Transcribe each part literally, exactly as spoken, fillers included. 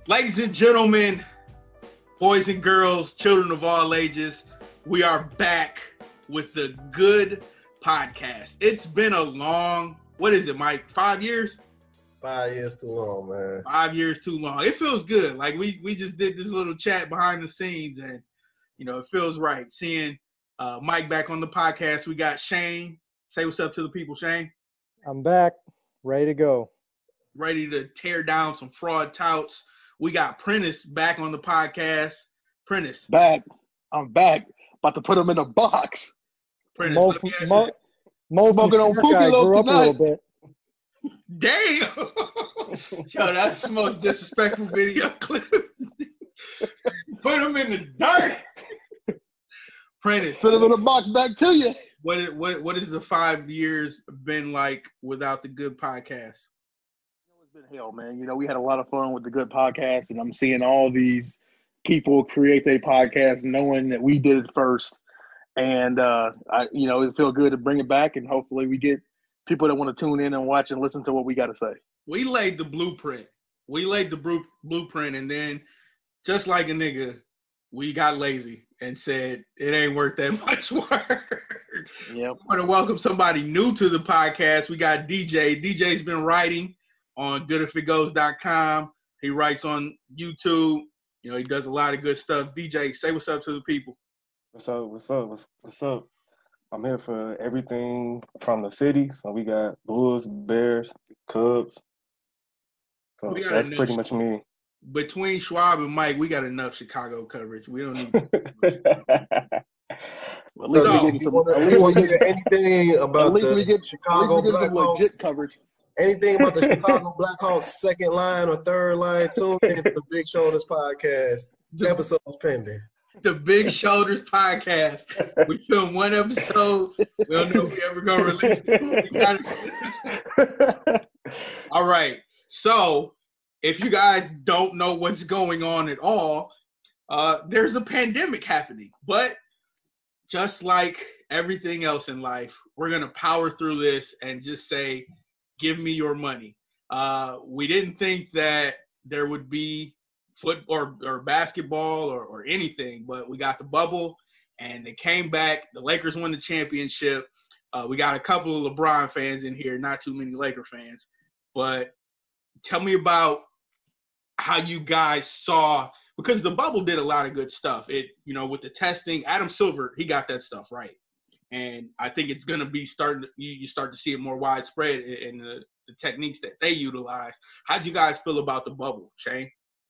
Ladies and gentlemen, boys and girls, children of all ages, we are back with the Good Podcast. It's been a long, what is it, Mike? Five years? Five years too long, man. Five years too long. It feels good. Like we we just did this little chat behind the scenes, and you know it feels right seeing uh, Mike back on the podcast. We got Shane. Say what's up to the people, Shane. I'm back, ready to go. Ready to tear down some fraud touts. We got Prentice back on the podcast. Prentice. Back. I'm back. About to put him in a box. Prentice. Mo, let me ask Mo, you- Mo from Smoking on Smart Guy Pookie grew up a tonight. little bit. Damn. Yo, that's the most disrespectful video clip. Put him in the dirt. Prentice. Put him in a box back to you. What is, what what has the five years been like without the Good Podcast? It's been hell, man. You know, we had a lot of fun with the Good Podcast, and I'm seeing all these people create their podcast knowing that we did it first. And, uh, I, you know, it feels good to bring it back, and hopefully we get people that want to tune in and watch and listen to what we got to say. We laid the blueprint. We laid the bru- blueprint, and then just like a nigga, we got lazy and said it ain't worth that much work. Yep. I want to welcome somebody new to the podcast. We got D J. D J's been writing on good if it goes dot com. He writes on YouTube. You know, he does a lot of good stuff. D J, say what's up to the people. What's up? What's up? What's, what's up? I'm here for everything from the city. So we got Bulls, Bears, Cubs. So We got that's enough. pretty much me. Between Schwab and Mike, we got enough Chicago coverage. We don't need At least So, we get You some. wanna, At you least we wanna get. hear anything about At least the we get. At Chicago least we get some Blackhawks? legit coverage. Anything about the Chicago Blackhawks second line or third line? Tune in to the Big Shoulders podcast. Episodes pending. the Big Shoulders podcast. We filmed one episode. We don't know if we ever gonna release it. We gotta- All right. So if you guys don't know what's going on at all, uh, there's a pandemic happening. But just like everything else in life, we're gonna power through this and just say, give me your money. Uh, we didn't think that there would be foot or, or basketball or, or anything, but we got the bubble and they came back. The Lakers won the championship. Uh, we got a couple of LeBron fans in here, not too many Laker fans. But tell me about how you guys saw, because the bubble did a lot of good stuff. It, you know, with the testing, Adam Silver, he got that stuff right. And I think it's going to be starting to, you, you start to see it more widespread in, in the, the techniques that they utilize. How do you guys feel about the bubble, Shane?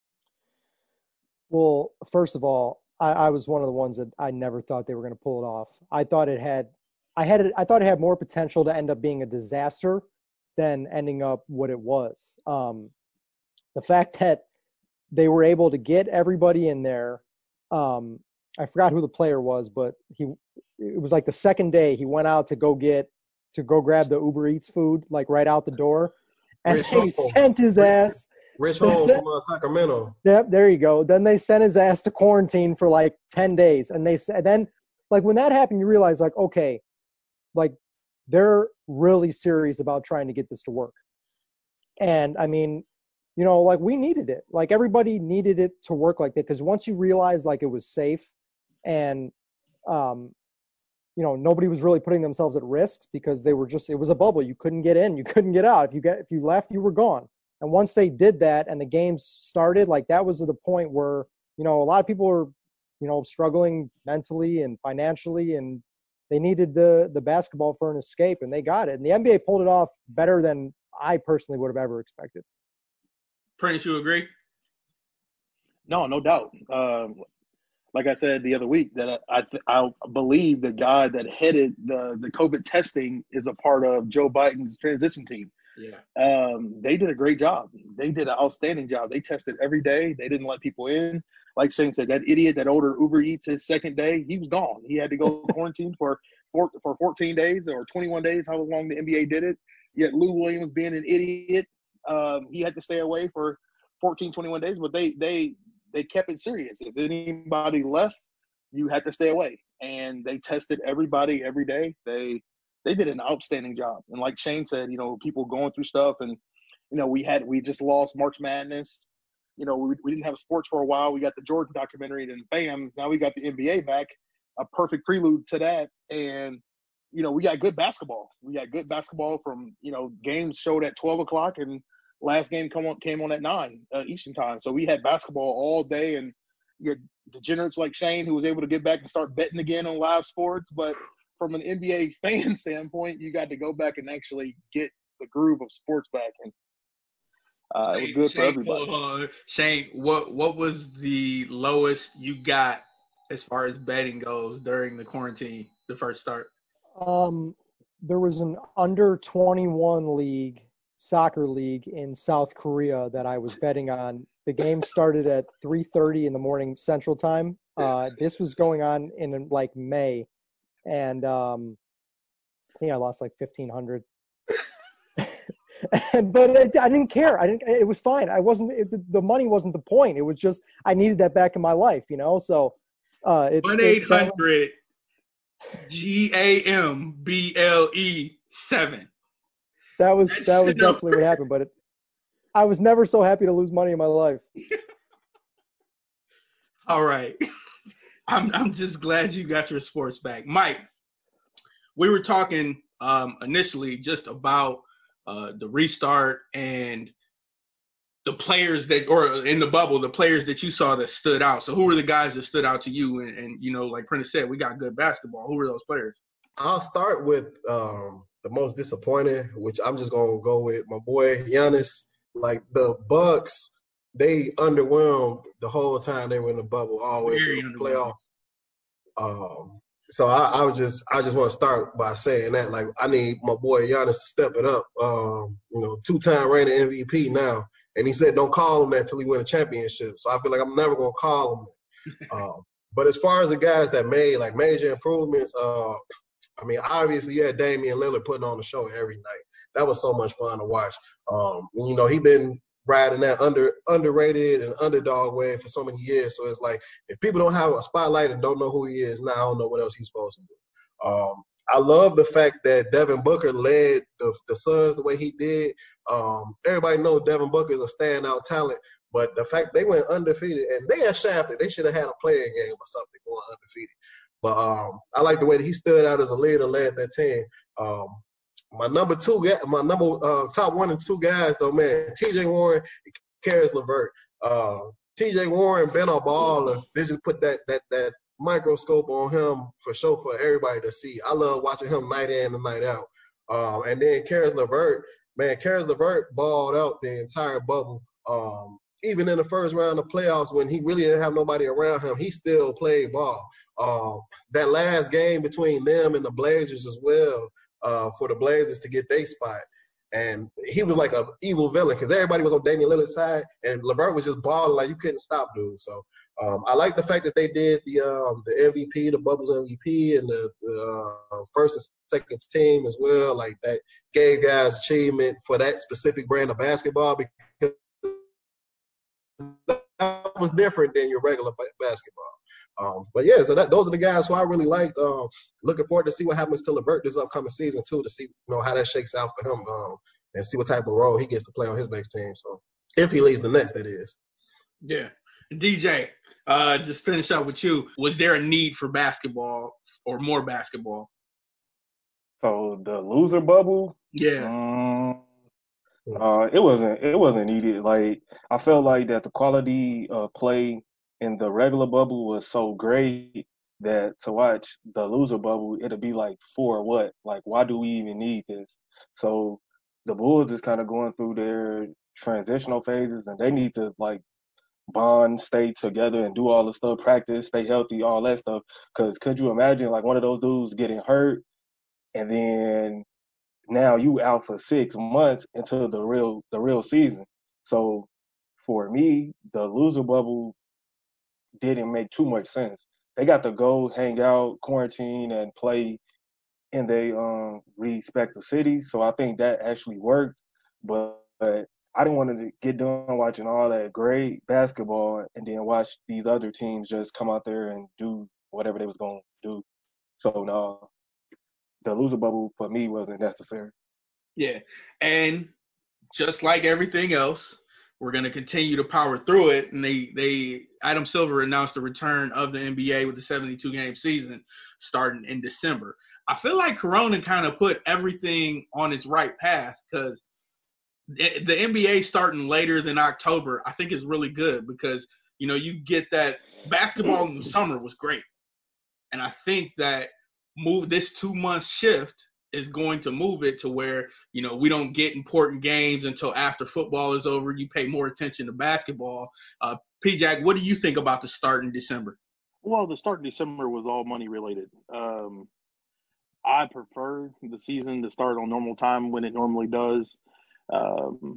Well, first of all, I, I was one of the ones that I never thought they were going to pull it off. I thought it had, I had, it, I thought it had more potential to end up being a disaster than ending up what it was. Um, the fact that they were able to get everybody in there. Um, I forgot who the player was, but he, it was like the second day he went out to go get, to go grab the Uber Eats food, like right out the door. And Rich they Holmes. sent his ass. Rich Holmes from uh, Sacramento. Yep, there you go. Then they sent his ass to quarantine for like ten days. And they said, then like when that happened, you realize like, okay, like they're really serious about trying to get this to work. And I mean, you know, like we needed it. Like everybody needed it to work like that. Because once you realize like it was safe and, um, you know, nobody was really putting themselves at risk because they were just, it was a bubble. You couldn't get in, you couldn't get out. If you get, if you left, you were gone. And once they did that and the games started, like that was the point where, you know, a lot of people were, you know, struggling mentally and financially, and they needed the the basketball for an escape, and they got it. And the N B A pulled it off better than I personally would have ever expected. Prince, you agree? No, no doubt. Um, like I said the other week, that I I, th- I believe the guy that headed the the COVID testing is a part of Joe Biden's transition team. Yeah. Um, they did a great job. They did an outstanding job. They tested every day. They didn't let people in. Like Shane said, that idiot that ordered Uber Eats his second day, he was gone. He had to go quarantine for for for fourteen days or twenty-one days, how long the N B A did it. Yet Lou Williams being an idiot, um, he had to stay away for fourteen, twenty-one days. But they they they kept it serious. If anybody left, you had to stay away. And they tested everybody every day. They they did an outstanding job. And like Shane said, you know, people going through stuff, and you know, we had we just lost March Madness. you know, we, we didn't have sports for a while. We got the Jordan documentary, and then bam, now we got the N B A back. A perfect prelude to that. And, you know, we got good basketball. We got good basketball from, you know, games showed at twelve o'clock, and last game come on, came on at nine uh, Eastern time. So we had basketball all day, and you had degenerates like Shane who was able to get back and start betting again on live sports. But from an N B A fan standpoint, you got to go back and actually get the groove of sports back. And uh, it was good Shane, for everybody. Uh, Shane, what what was the lowest you got as far as betting goes during the quarantine, the first start? Um, there was an under twenty-one league, soccer league in South Korea that I was betting on. The game started at three thirty in the morning Central Time. Uh, this was going on in like May, and um, I think I lost like fifteen hundred. And but it, I didn't care. I didn't. It was fine. I wasn't. It, the money wasn't the point. It was just I needed that back in my life, you know. So uh, it one eight hundred G A M B L E seven. That was that was definitely what happened. But it, I was never so happy to lose money in my life. All right, I'm I'm just glad you got your sports back, Mike. We were talking um, initially just about uh, the restart and the players that, or in the bubble, the players that you saw that stood out. So who were the guys that stood out to you? And, and you know, like Prentice said, we got good basketball. Who were those players? I'll start with um, the most disappointing, which I'm just gonna go with my boy Giannis. Like the Bucks, they underwhelmed the whole time they were in the bubble, always in the playoffs. Um, so I, I would just, I just want to start by saying that, like, I need my boy Giannis to step it up. Um, you know, two-time reigning M V P now, and he said, "Don't call him that till he win a championship." So I feel like I'm never gonna call him that. um, but as far as the guys that made like major improvements, uh, I mean, obviously you had Damian Lillard putting on the show every night. That was so much fun to watch. Um, and, you know, he been riding that under underrated and underdog wave for so many years. So it's like, if people don't have a spotlight and don't know who he is, now I don't know what else he's supposed to do. Um, I love the fact that Devin Booker led the, the Suns the way he did. Um, everybody knows Devin Booker is a standout talent, but the fact they went undefeated, and they had shafted, they should have had a playing game or something going undefeated. But um, I like the way that he stood out as a leader, led that team. Um, my number two, my number uh, top one and two guys, though, man, T J Warren, Caris LeVert. Uh, T J Warren been a baller. They just put that that that microscope on him for sure for everybody to see. I love watching him night in and night out. Um, and then Caris LeVert, man, Caris LeVert balled out the entire bubble. Um, even in the first round of playoffs when he really didn't have nobody around him, he still played ball. Um, that last game between them and the Blazers as well, uh, for the Blazers to get their spot. And he was like an evil villain because everybody was on Damian Lillard's side, and LeVert was just balling like you couldn't stop, dude. So um, I like the fact that they did the um, the M V P, the Bubbles M V P, and the, the uh, first and second team as well. Like that gave guys achievement for that specific brand of basketball because that was different than your regular basketball. Um, but yeah, so that, those are the guys who I really liked. Um, looking forward to see what happens to LeVert this upcoming season too, to see you know how that shakes out for him, um, and see what type of role he gets to play on his next team. So if he leaves the Nets, that is. Yeah, D J, uh, just finish up with you. Was there a need for basketball or more basketball? So the loser bubble, yeah. Um, uh, it wasn't. It wasn't needed. Like I felt like that the quality of play in the regular bubble was so great that to watch the loser bubble, it'll be like, for what? Like, why do we even need this? So the Bulls is kind of going through their transitional phases, and they need to like bond, stay together, and do all the stuff, practice, stay healthy, all that stuff. Because could you imagine like one of those dudes getting hurt, and then now you out for six months into the real the real season? So for me, the loser bubble didn't make too much sense. They got to go hang out, quarantine, and play in their um, respective cities. So I think that actually worked. But, but I didn't want to get done watching all that great basketball and then watch these other teams just come out there and do whatever they was going to do. So no, the loser bubble for me wasn't necessary. Yeah, and just like everything else, we're going to continue to power through it. And they, they, Adam Silver announced the return of the N B A with the seventy-two game season starting in December. I feel like Corona kind of put everything on its right path because the N B A starting later than October, I think is really good because, you know, you get that basketball in the summer was great. And I think that move this two month shift is going to move it to where, you know, we don't get important games until after football is over. You pay more attention to basketball. Uh, P-Jack, what do you think about the start in December? Well, the start in December was all money related. Um, I prefer the season to start on normal time when it normally does. Um,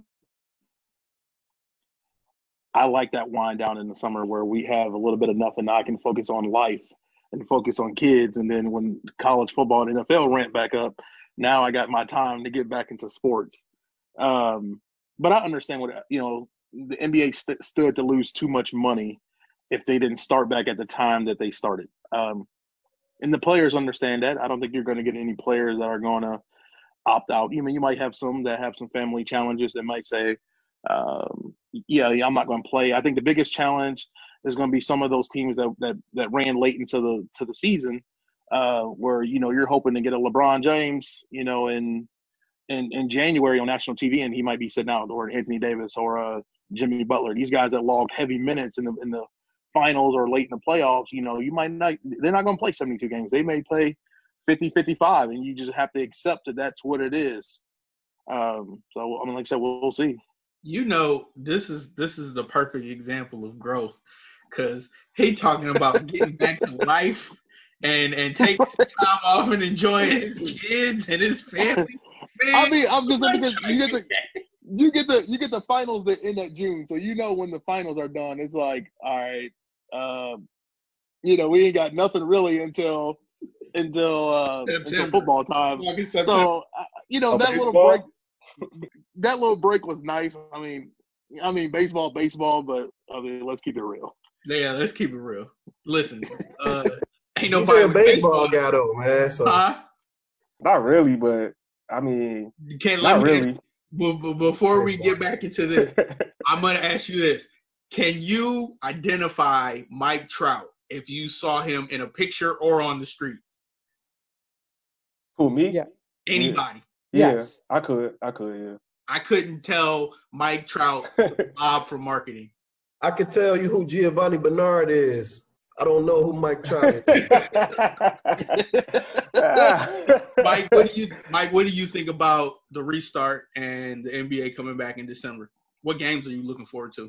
I like that wind down in the summer where we have a little bit of nothing. I can focus on life and focus on kids. And then when college football and N F L ramp back up, now I got my time to get back into sports. Um, but I understand what, you know, the N B A st- stood to lose too much money if they didn't start back at the time that they started. Um, and the players understand that. I don't think you're going to get any players that are going to opt out. You mean, you might have some that have some family challenges that might say, um, yeah, yeah, I'm not going to play. I think the biggest challenge is going to be some of those teams that, that, that ran late into the, to the season, uh, where, you know, you're hoping to get a LeBron James, you know, in, in, in January on national T V, and he might be sitting out, or Anthony Davis or uh, Jimmy Butler. These guys that logged heavy minutes in the, in the finals or late in the playoffs, you know, you might not, they're not going to play seventy-two games. They may play fifty, fifty-five, and you just have to accept that that's what it is. Um, so, I mean, like I said, we'll, we'll see. You know, this is this is the perfect example of growth because he talking about getting back to life and and taking time off and enjoying his kids and his family. Man, I mean, I'm just saying because you get the you get the you get the finals that end at June, so you know when the finals are done, it's like, all right, um, you know, we ain't got nothing really until until uh, until football time. So uh, you know, that little break. That little break was nice. I mean, I mean, baseball, baseball, but I mean, let's keep it real. Yeah, let's keep it real. Listen, uh, ain't You nobody a baseball guy though, man. So huh? Not really, but I mean, You can't not let me. really. But, but before we get back into this, I'm gonna ask you this: can you identify Mike Trout if you saw him in a picture or on the street? Who, me? Yeah. Anybody? Yeah, Yes. I could. I could, yeah. I couldn't tell Mike Trout from Bob from marketing. I can tell you who Giovanni Bernard is. I don't know who Mike Trout is. Mike, what do you Mike, what do you think about the restart and the N B A coming back in December? What games are you looking forward to?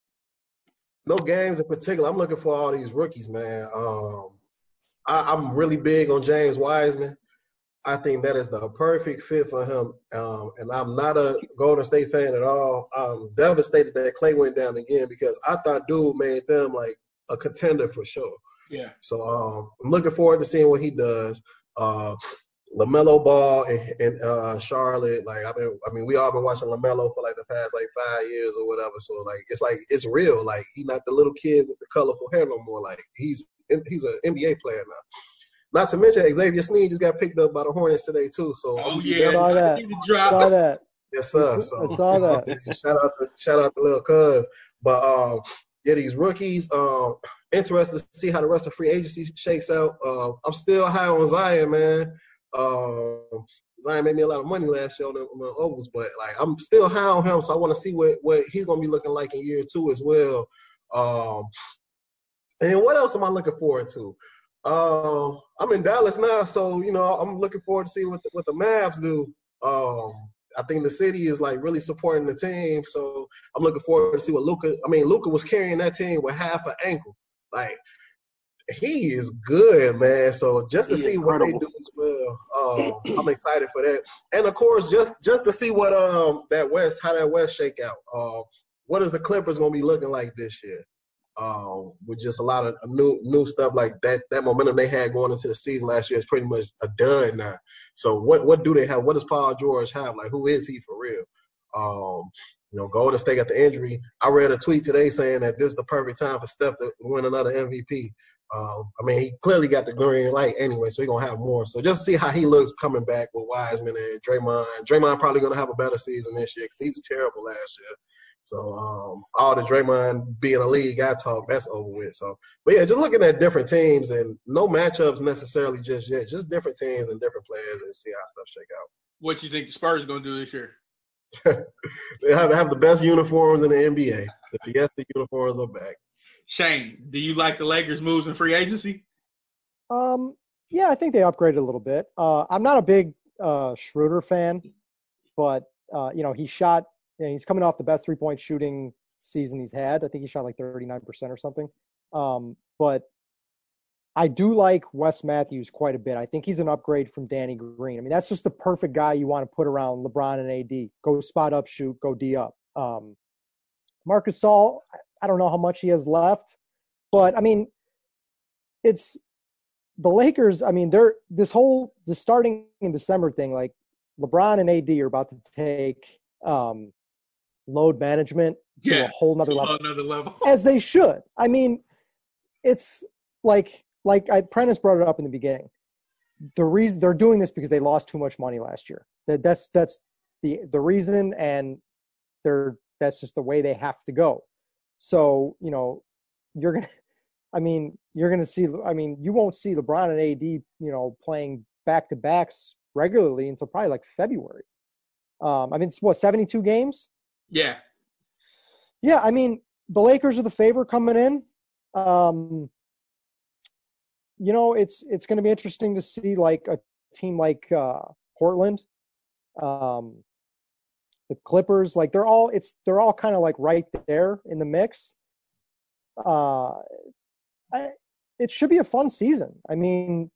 No games in particular. I'm looking for all these rookies, man. Um, I, I'm really big on James Wiseman. I think that is the perfect fit for him. Um, and I'm not a Golden State fan at all. I'm devastated that Clay went down again because I thought dude made them like a contender for sure. Yeah. So um, I'm looking forward to seeing what he does. Uh, LaMelo Ball and, and uh, Charlotte, like I mean, I mean, we all been watching LaMelo for like the past like five years or whatever. So like, it's like it's real. Like he's not the little kid with the colorful hair no more. Like he's he's an N B A player now. Not to mention Xavier Sneed just got picked up by the Hornets today too. So Oh I'm yeah, Saw that. I need to drop. Saw that. yes sir. So I saw that. shout out to shout out to little cuz. But um, yeah, these rookies. Um, interested to see how the rest of free agency shakes out. Uh, I'm still high on Zion, man. Um, Zion made me a lot of money last year on the, on the ovals, but like I'm still high on him, so I want to see what what he's gonna be looking like in year two as well. Um, and what else am I looking forward to? Uh, I'm in Dallas now, so you know I'm looking forward to see what the, what the Mavs do. Um, I think the city is like really supporting the team, so I'm looking forward to see what Luka. I mean, Luka was carrying that team with half an ankle. Like he is good, man. So just to He see incredible. what they do as well, um, I'm excited for that. And of course, just just to see what um that West, how that West shake out. Uh, what is the Clippers gonna be looking like this year? Um, with just a lot of new new stuff like that. That momentum they had going into the season last year is pretty much a done now. So what what do they have? What does Paul George have? Like who is he for real? Um, you know, Golden State got the injury. I read a tweet today saying that this is the perfect time for Steph to win another M V P. Um, I mean, he clearly got the green light anyway, so he's gonna have more. So just to see how he looks coming back with Wiseman and Draymond. Draymond probably gonna have a better season this year because he was terrible last year. So um, all the Draymond being a lead guy talk, that's over with. So, but yeah, just looking at different teams and no matchups necessarily just yet, just different teams and different players and see how stuff shake out. What you think the Spurs going to do this year? They have, have the best uniforms in the N B A. The Fiesta uniforms are back. Shane, do you like the Lakers' moves in free agency? Um, yeah, I think they upgraded a little bit. Uh, I'm not a big uh, Schroeder fan, but uh, you know he shot. You know, he's coming off the best three-point shooting season he's had. I think he shot like thirty-nine percent or something. Um, but I do like Wes Matthews quite a bit. I think he's an upgrade from Danny Green. I mean, that's just the perfect guy you want to put around LeBron and A D. Go spot up, shoot, go D up. Um, Marc Gasol, I don't know how much he has left, but I mean, it's the Lakers. I mean, they're this whole the starting in December thing. Like LeBron and A D are about to take um, load management to Yeah, a whole nother level, another level. as they should. I mean, it's like like I Prentice brought it up in the beginning. The reason they're doing this because they lost too much money last year. That that's that's the the reason, and they're that's just the way they have to go. So you know, you're gonna. I mean, you're gonna see. I mean, you won't see LeBron and A D, you know, playing back to backs regularly until probably like February. Um, I mean, it's what seventy-two games. Yeah. Yeah, I mean, the Lakers are the favorite coming in. Um, you know, it's it's going to be interesting to see like a team like uh, Portland, um, the Clippers. Like they're all it's they're all kind of like right there in the mix. Uh, I, it should be a fun season. I mean,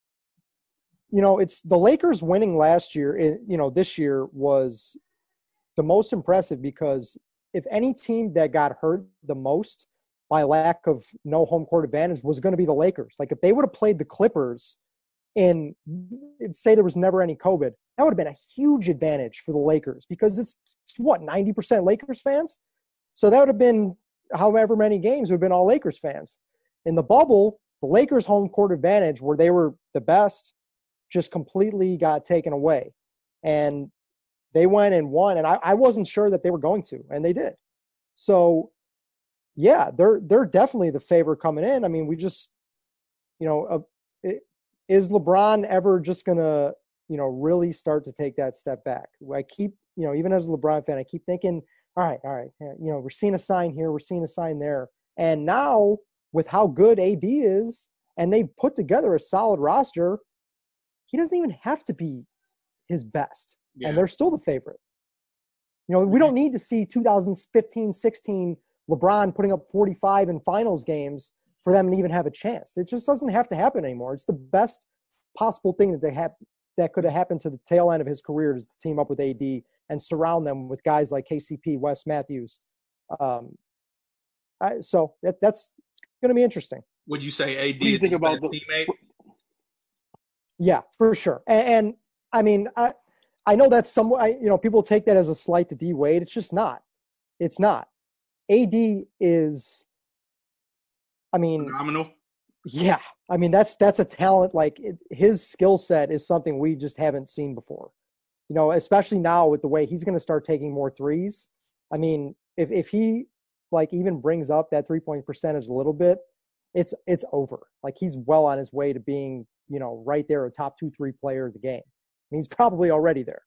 you know, it's the Lakers winning last year. It, you know, this year was the most impressive because if any team that got hurt the most by lack of no home court advantage was going to be the Lakers. Like if they would have played the Clippers in, say there was never any COVID, that would have been a huge advantage for the Lakers because it's, it's what, ninety percent Lakers fans? So that would have been however many games would have been all Lakers fans. In the bubble, the Lakers' home court advantage, where they were the best, just completely got taken away. And they went and won, and I, I wasn't sure that they were going to, and they did. So, yeah, they're they're definitely the favorite coming in. I mean, we just, you know, uh, it, is LeBron ever just going to, you know, really start to take that step back? I keep, you know, even as a LeBron fan, I keep thinking, all right, all right, you know, we're seeing a sign here, we're seeing a sign there. And now with how good A D is, and they've put together a solid roster, he doesn't even have to be his best. Yeah. And they're still the favorite. You know, we don't need to see two thousand fifteen sixteen LeBron putting up forty-five in finals games for them to even have a chance. It just doesn't have to happen anymore. It's the best possible thing that they have that could have happened to the tail end of his career is to team up with A D and surround them with guys like K C P, Wes Matthews. Um, I, so that, that's going to be interesting. Would you say A D? What do you think about the teammate? Yeah, for sure. And, and I mean, I I know that's somewhat, you know, people take that as a slight to D Wade. It's just not. It's not. A D is, I mean, phenomenal. Yeah, I mean that's that's a talent. Like it, his skill set is something we just haven't seen before. You know, especially now with the way he's going to start taking more threes. I mean, if if he like even brings up that three point percentage a little bit, it's it's over. Like he's well on his way to being, you know, right there, a top two three player of the game. I mean, he's probably already there.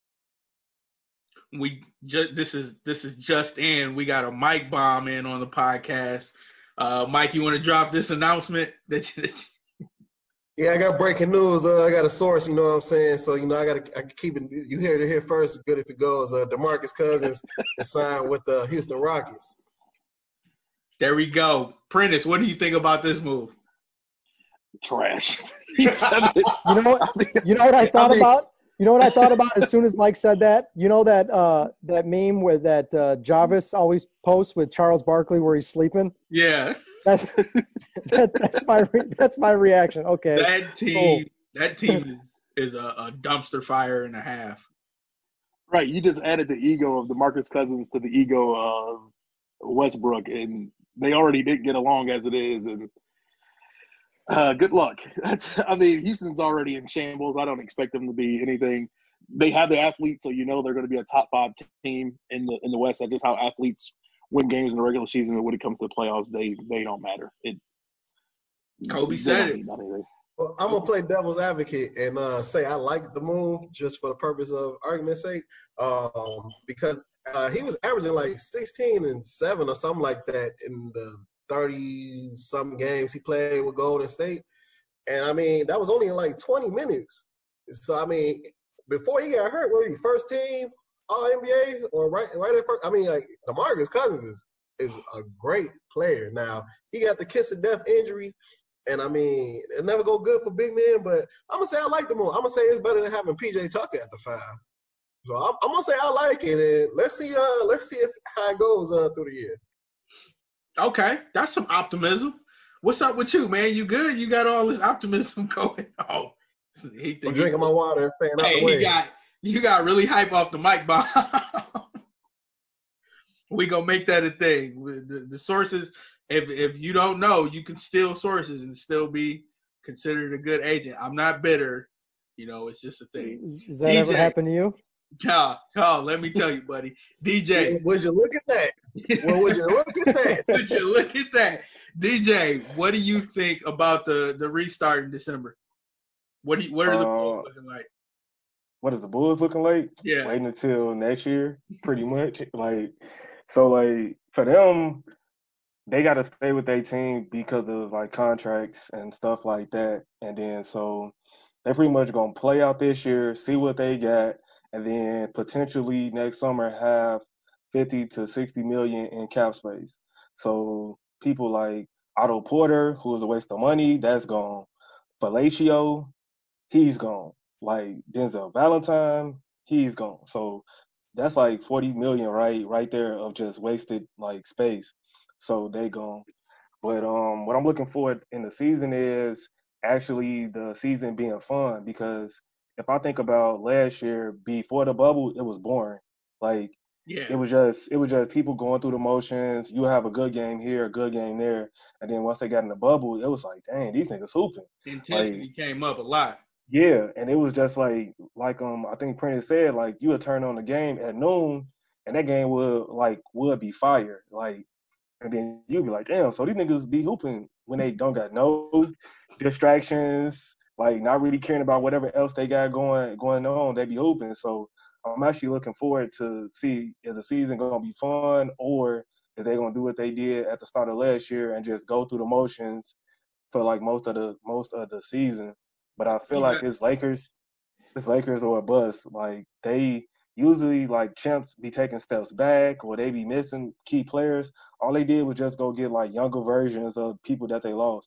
We just this is this is just in. We got a Mike bomb in on the podcast. Uh, Mike, you want to drop this announcement? That Yeah, I got breaking news. Uh, I got a source, you know what I'm saying? So, you know, I got to I keep it. You hear it here first. Good if it goes. Uh, DeMarcus Cousins is signed with the Houston Rockets. There we go. Prentice, what do you think about this move? Trash. you know what? You know what I thought I mean, about? You know what I thought about as soon as Mike said that? You know that uh, that meme with that uh, Jarvis always posts with Charles Barkley where he's sleeping? Yeah. That's that, that's my re- that's my reaction. Okay. That team oh. that team is, is a, a dumpster fire and a half. Right. You just added the ego of DeMarcus Cousins to the ego of Westbrook, and they already didn't get along as it is, and Uh, good luck. That's, I mean, Houston's already in shambles. I don't expect them to be anything they have the athletes, so you know they're going to be a top five team in the in the West. That's just how athletes win games in the regular season. But when it comes to the playoffs, they they don't matter. It Kobe they said don't it. mean nothing. Well, I'm gonna play devil's advocate and uh, say I like the move just for the purpose of argument's sake, um, because uh, he was averaging like sixteen and seven or something like that in the thirty some games he played with Golden State, and I mean that was only in like twenty minutes. So I mean, before he got hurt, were you first team All N B A or right right at first? I mean, like DeMarcus Cousins is is a great player. Now he got the kiss of death injury. And I mean, it never go good for big men, but I'm gonna say I like the move. I'm gonna say it's better than having P J Tucker at the five. So I'm, I'm gonna say I like it, and let's see. Uh, let's see if how it goes uh, through the year. Okay, that's some optimism. What's up with you, man? You good? You got all this optimism going on. He I'm drinking my water and staying out hey, the way. he got you got really hype off the mic bomb. We gonna make that a thing. The, the sources. If if you don't know, you can steal sources and still be considered a good agent. I'm not bitter. You know, it's just a thing. Is, does that D J, ever happen to you? Carl, Carl, let me tell you, buddy. D J. Would you look at that? Well, would you look at that? Would you look at that? D J, what do you think about the, the restart in December? What do you, what are the Uh, Bulls looking like? What is the Bulls looking like? Yeah. Waiting until next year, pretty much. Like, so like for them, they got to stay with their team because of like contracts and stuff like that. And then so they're pretty much gonna play out this year, see what they got, and then potentially next summer have fifty to sixty million in cap space. So people like Otto Porter, who is a waste of money, that's gone. Palacio, he's gone. Like Denzel Valentine, he's gone. So that's like forty million right right there of just wasted like space. So they gone. But um what I'm looking for in the season is actually the season being fun, because if I think about last year before the bubble, it was boring. Like Yeah. it was just it was just people going through the motions. You have a good game here, a good game there, and then once they got in the bubble, it was like, dang, these niggas hooping. Intensity Like, came up a lot. yeah, and it was just like like um I think Prentice said, like you would turn on the game at noon and that game would like would be fire. Like, and then you'd be like, damn, so these niggas be hooping when they don't got no distractions, like not really caring about whatever else they got going going on, they be hooping. So I'm actually looking forward to see is the season gonna be fun, or is they gonna do what they did at the start of last year and just go through the motions for like most of the most of the season. But I feel You like got, it's Lakers, it's Lakers or a bust. Like they usually like champs be taking steps back or they be missing key players. All they did was just go get like younger versions of people that they lost,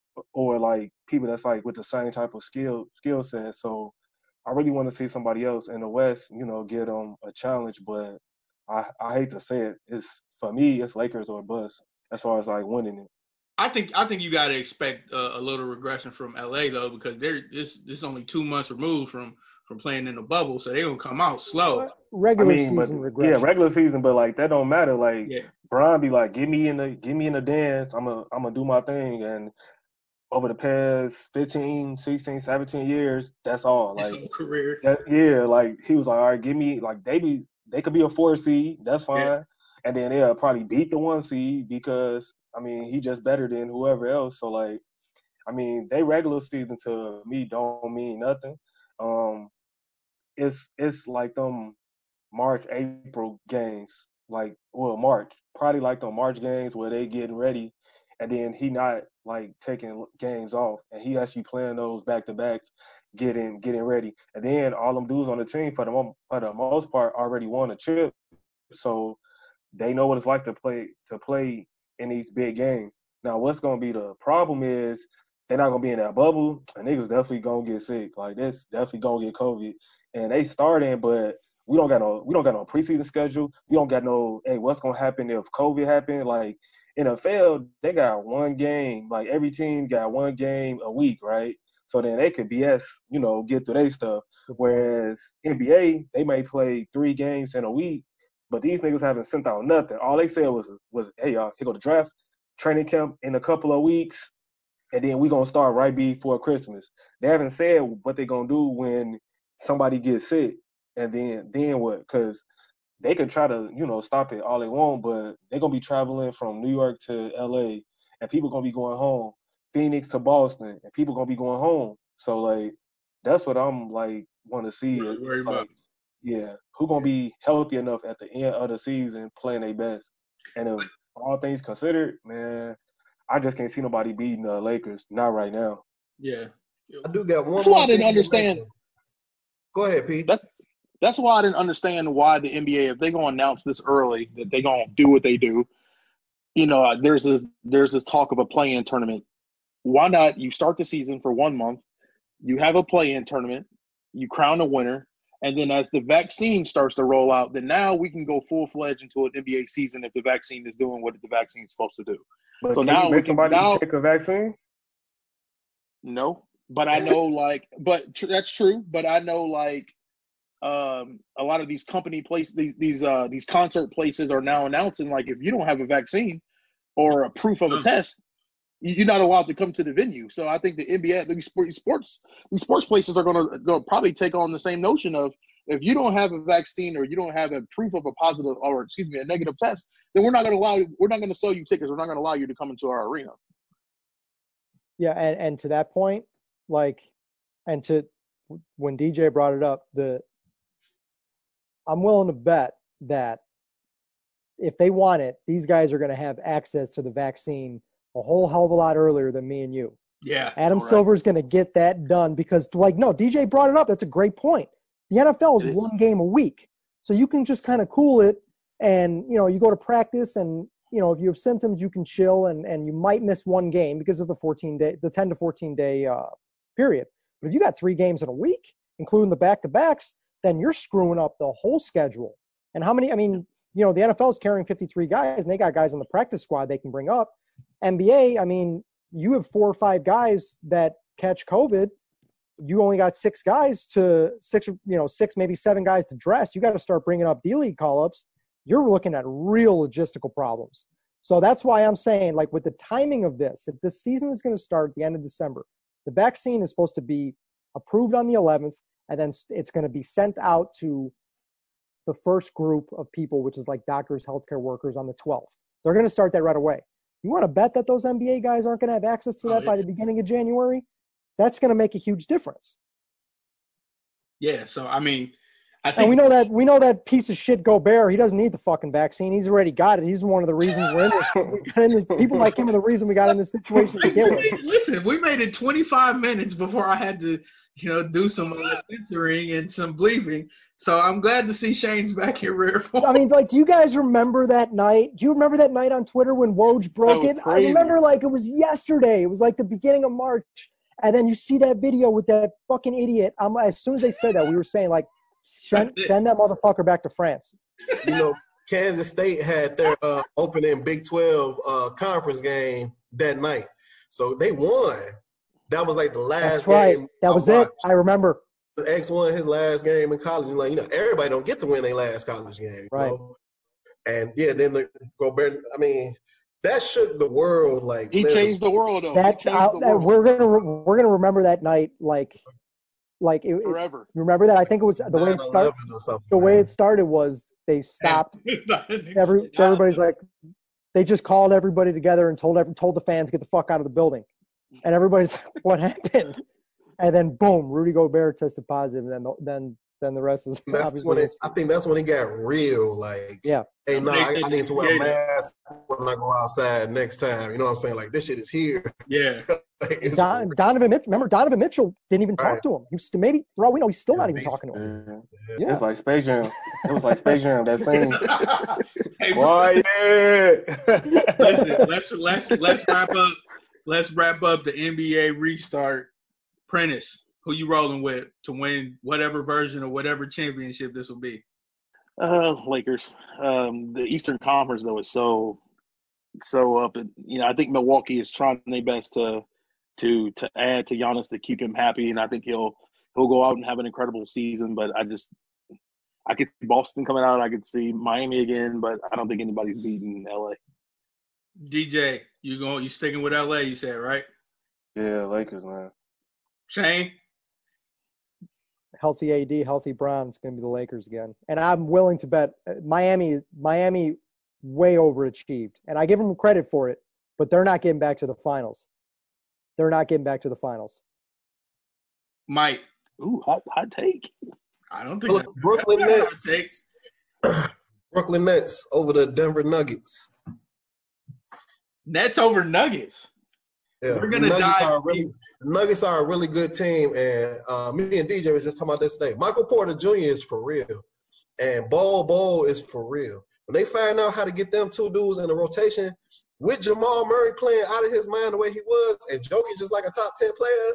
or like people that's like with the same type of skill skill set. So I really want to see somebody else in the West, you know, get them a challenge. But I I hate to say it, it's for me it's Lakers or bust as far as like winning it. I think I think you got to expect a, a little regression from L A though, because they're this this only two months removed from from playing in the bubble, so they're gonna come out slow. Regular I mean, season but regression. yeah, regular season, but like that don't matter. Like Yeah. Brian be like, get me in the get me in the dance. I'm a I'm gonna do my thing. And over the past fifteen, sixteen, seventeen years, that's all. His Like whole career. that, yeah, like he was like, all right, give me like they be they could be a four seed, that's fine. Yeah. And then they'll probably beat the one seed because I mean he just better than whoever else. So like I mean, they regular season to me don't mean nothing. Um it's it's like them March, April games, like well March, probably like the March games where they getting ready, and then he not like taking games off, and he actually playing those back to backs, getting getting ready, and then all them dudes on the team for the mo- for the most part already won a chip, so they know what it's like to play to play in these big games. Now, what's gonna be the problem is they're not gonna be in that bubble, and niggas definitely gonna get sick. Like this, definitely gonna get COVID, and they starting, but we don't got no we don't got no preseason schedule. We don't got no hey, what's gonna happen if COVID happen? Like N F L, they got one game. Like every team got one game a week, right? So then they could B S, you know, get through their stuff. Whereas N B A, they may play three games in a week, but these niggas haven't sent out nothing. All they said was, was hey, y'all, here go the draft, training camp in a couple of weeks, and then we going to start right before Christmas. They haven't said what they're going to do when somebody gets sick, and then then what? Because they could try to, you know, stop it all they want, but they're gonna be traveling from New York to L A, and people gonna be going home. Phoenix to Boston, and people gonna be going home. So like, that's what I'm like want to see. Right, It's worry about. like, yeah, who gonna be healthy enough at the end of the season playing their best? And if all things considered, man, I just can't see nobody beating the Lakers. Not right now. Yeah. I do got one That's why more I didn't thing to understand. mention. Go ahead, Pete. That's that's why I didn't understand why the N B A, if they're gonna announce this early that they're gonna do what they do, you know, uh, there's this there's this talk of a play-in tournament. Why not? You start the season for one month, you have a play-in tournament, you crown a winner, and then as the vaccine starts to roll out, then now we can go full-fledged into an N B A season if the vaccine is doing what the vaccine is supposed to do. But So can now you we make can somebody now take a vaccine? no, but I know like, but tr- that's true. But I know like um, a lot of these company places, these these uh, these concert places are now announcing like if you don't have a vaccine or a proof of a Um, test, you- you're not allowed to come to the venue. So I think the N B A, these sport- sports, these sports places are going to go probably take on the same notion of if you don't have a vaccine or you don't have a proof of a positive or excuse me a negative test, then we're not going to allow we're not going to sell you tickets. We're not going to allow you to come into our arena. Yeah, and, and to that point, like, and to when D J brought it up, the I'm willing to bet that if they want it, these guys are going to have access to the vaccine a whole hell of a lot earlier than me and you. yeah. Adam Correct. Silver's going to get that done because, like, no, D J brought it up. That's a great point. The N F L is It is. one game a week, so you can just kind of cool it, and you know, you go to practice, and you know, if you have symptoms, you can chill, and and you might miss one game because of the fourteen day, the ten to fourteen day uh, period. But if you got three games in a week, including the back to backs, then you're screwing up the whole schedule. And how many? I mean, you know, the N F L is carrying fifty-three guys, and they got guys on the practice squad they can bring up. N B A, I mean, you have four or five guys that catch COVID. You only got six guys to six, you know, six, maybe seven guys to dress. You got to start bringing up D-League call-ups. You're looking at real logistical problems. So that's why I'm saying, like, with the timing of this, if this season is going to start at the end of December, the vaccine is supposed to be approved on the eleventh, and then it's going to be sent out to the first group of people, which is like doctors, healthcare workers, on the twelfth. They're going to start that right away. You want to bet that those N B A guys aren't going to have access to Oh, that yeah. by the beginning of January? That's going to make a huge difference. Yeah. So I mean, I And think we know that we know that piece of shit Gobert. He doesn't need the fucking vaccine. He's already got it. He's one of the reasons we're in this. We got in this people like him are the reason we got in this situation to we begin with. made- listen, we made it twenty-five minutes before I had to, you know, do some uh, censoring and some bleeping. So I'm glad to see Shane's back in rare form. I mean, like, do you guys remember that night? Do you remember that night on Twitter when Woj broke was it? I crazy. remember like it was yesterday. It was like the beginning of March. And then you see that video with that fucking idiot. I'm, as soon as they said that, we were saying, like, send, That's it. send that motherfucker back to France. You know, Kansas State had their uh, opening Big twelve uh, conference game that night. So they won. That was like the last That's right. game That I was it. watched. I remember. The X won his last game in college. And like, you know, everybody don't get to win their last college game. You Right. know? And yeah, then the Gobert, I mean, that shook the world. Like, He literally. changed the world, though. That, he changed uh, the that world we're gonna re- we're gonna remember that night like like it, it, forever. you remember that? I think it was the way it started. nine eleven or something, The way man. it started was they stopped. Every Nah, everybody's like, they just called everybody together and told every, told the fans get the fuck out of the building, and everybody's like, what happened? And then boom, Rudy Gobert tested positive, and then the, then then the rest is And that's obviously when it, history. I think that's when it got real. Like, Yeah. hey, When no, they I, said I need to wear a they created- mask when I go outside next time. You know what I'm saying? Like, this shit is here. Yeah. Like, it's Don, Donovan Mitchell. Remember, Donovan Mitchell didn't even talk Right. to him. He was st- maybe for all we know, he's still Yeah, not even beef. talking to him. Yeah. Yeah. It's like Space Jam. It was like Space Jam. That scene. Hey, Quiet. listen, let's let's let's wrap up. Let's wrap up the N B A restart. Prentice, who you rolling with to win whatever version or whatever championship this will be? Uh, Lakers. Um, the Eastern Conference though is so so up, and you know I think Milwaukee is trying their best to to to add to Giannis to keep him happy, and I think he'll he'll go out and have an incredible season. But I just I could see Boston coming out. I could see Miami again, but I don't think anybody's beating L A. D J, you going? You sticking with L A? You said right? Yeah, Lakers, man. Shane? healthy A D, healthy Brown, it's going to be the Lakers again. And I'm willing to bet Miami. Miami way overachieved, and I give them credit for it. But they're not getting back to the finals. They're not getting back to the finals. Mike. Ooh, hot, hot take. I don't think that, Brooklyn that's Nets. Brooklyn Nets over the Denver Nuggets. Nets over Nuggets. Yeah, We're gonna Nuggets dive are really, Nuggets are a really good team, and uh, me and D J were just talking about this today. Michael Porter Junior is for real, and Bol Bol is for real. When they find out how to get them two dudes in the rotation, with Jamal Murray playing out of his mind the way he was, and Jokic just like a top ten player,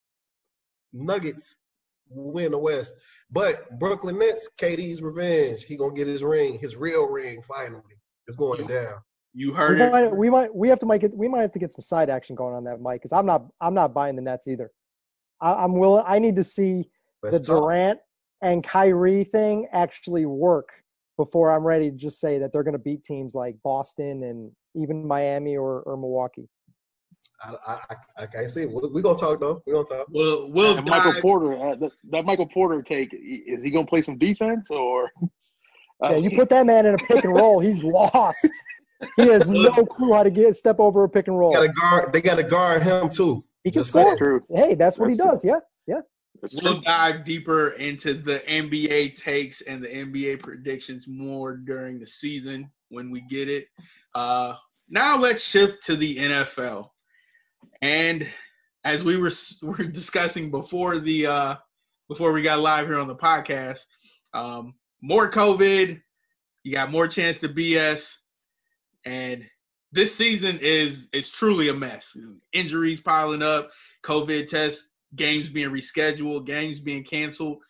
Nuggets will win the West. But Brooklyn Nets, K D's revenge. He gonna get his ring, his real ring. Finally, it's going down. You We heard it. might, we might, we have to make it. We might have to get some side action going on that, Mike, because I'm not, I'm not buying the Nets either. I, I'm willing. I need to see Let's the talk. Durant and Kyrie thing actually work before I'm ready to just say that they're going to beat teams like Boston and even Miami or, or Milwaukee. I, I, I can't see it. We're we gonna talk though. We're gonna talk. We'll we'll And Michael dive- Porter, uh, that, that Michael Porter take, is he going to play some defense or? Yeah, you put that man in a pick and roll, he's lost. He has no clue how to get step over a pick and roll. They gotta guard. They gotta guard him too. He can Just score. saying. True. Hey, that's what he That's does. Yeah, yeah. That's We'll true. dive deeper into the N B A takes and the N B A predictions more during the season when we get it. Uh, now let's shift to the N F L. And as we were, were discussing before the uh, before we got live here on the podcast, um, more COVID, you got more chance to B S, and this season is is truly a mess. Injuries piling up, COVID tests, games being rescheduled, games being canceled.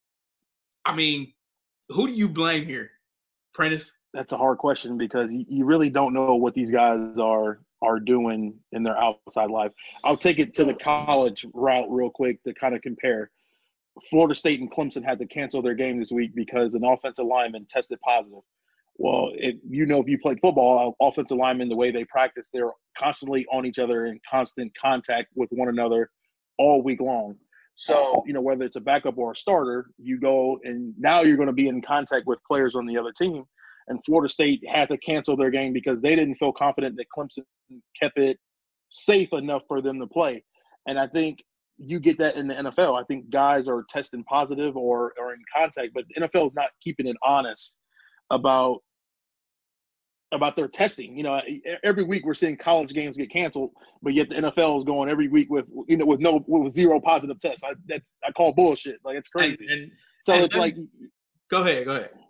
I mean, who do you blame here, Prentice? That's a hard question because you, you really don't know what these guys are are doing in their outside life. I'll take it to the college route real quick to kind of compare. Florida State and Clemson had to cancel their game this week because an offensive lineman tested positive. Well, if you know, if you played football, offensive linemen, the way they practice, they're constantly on each other in constant contact with one another all week long. So, you know, whether it's a backup or a starter, you go and now you're going to be in contact with players on the other team. And Florida State had to cancel their game because they didn't feel confident that Clemson kept it safe enough for them to play. And I think you get that in the N F L. I think guys are testing positive or, or in contact, but the N F L is not keeping it honest about about their testing. You know, every week we're seeing college games get canceled, but yet the N F L is going every week with, you know, with no, with zero positive tests. I, that's, I call bullshit. Like, it's crazy. And, and so and it's then- like, go ahead, go ahead.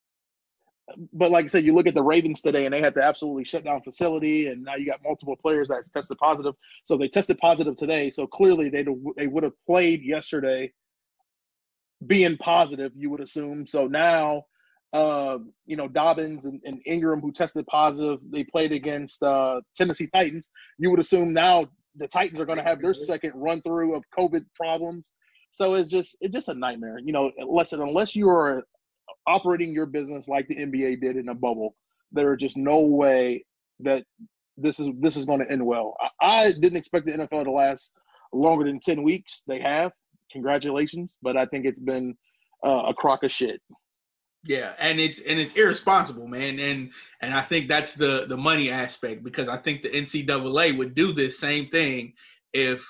but like I said, you look at the Ravens today and they had to absolutely shut down facility, and now you got multiple players that's tested positive. So they tested positive today. So clearly they they would have played yesterday being positive, you would assume. So now, uh, you know, Dobbins and, and Ingram, who tested positive, they played against uh, Tennessee Titans. You would assume now the Titans are going to have their second run through of COVID problems. So it's just it's just a nightmare. You know, unless unless you are operating your business like the N B A did in a bubble, there is just no way that this is this is going to end well. I, I didn't expect the N F L to last longer than ten weeks. They have. Congratulations, but I think it's been uh, a crock of shit. Yeah, and it's and it's irresponsible, man. And and I think that's the the money aspect, because I think the N C double A would do this same thing if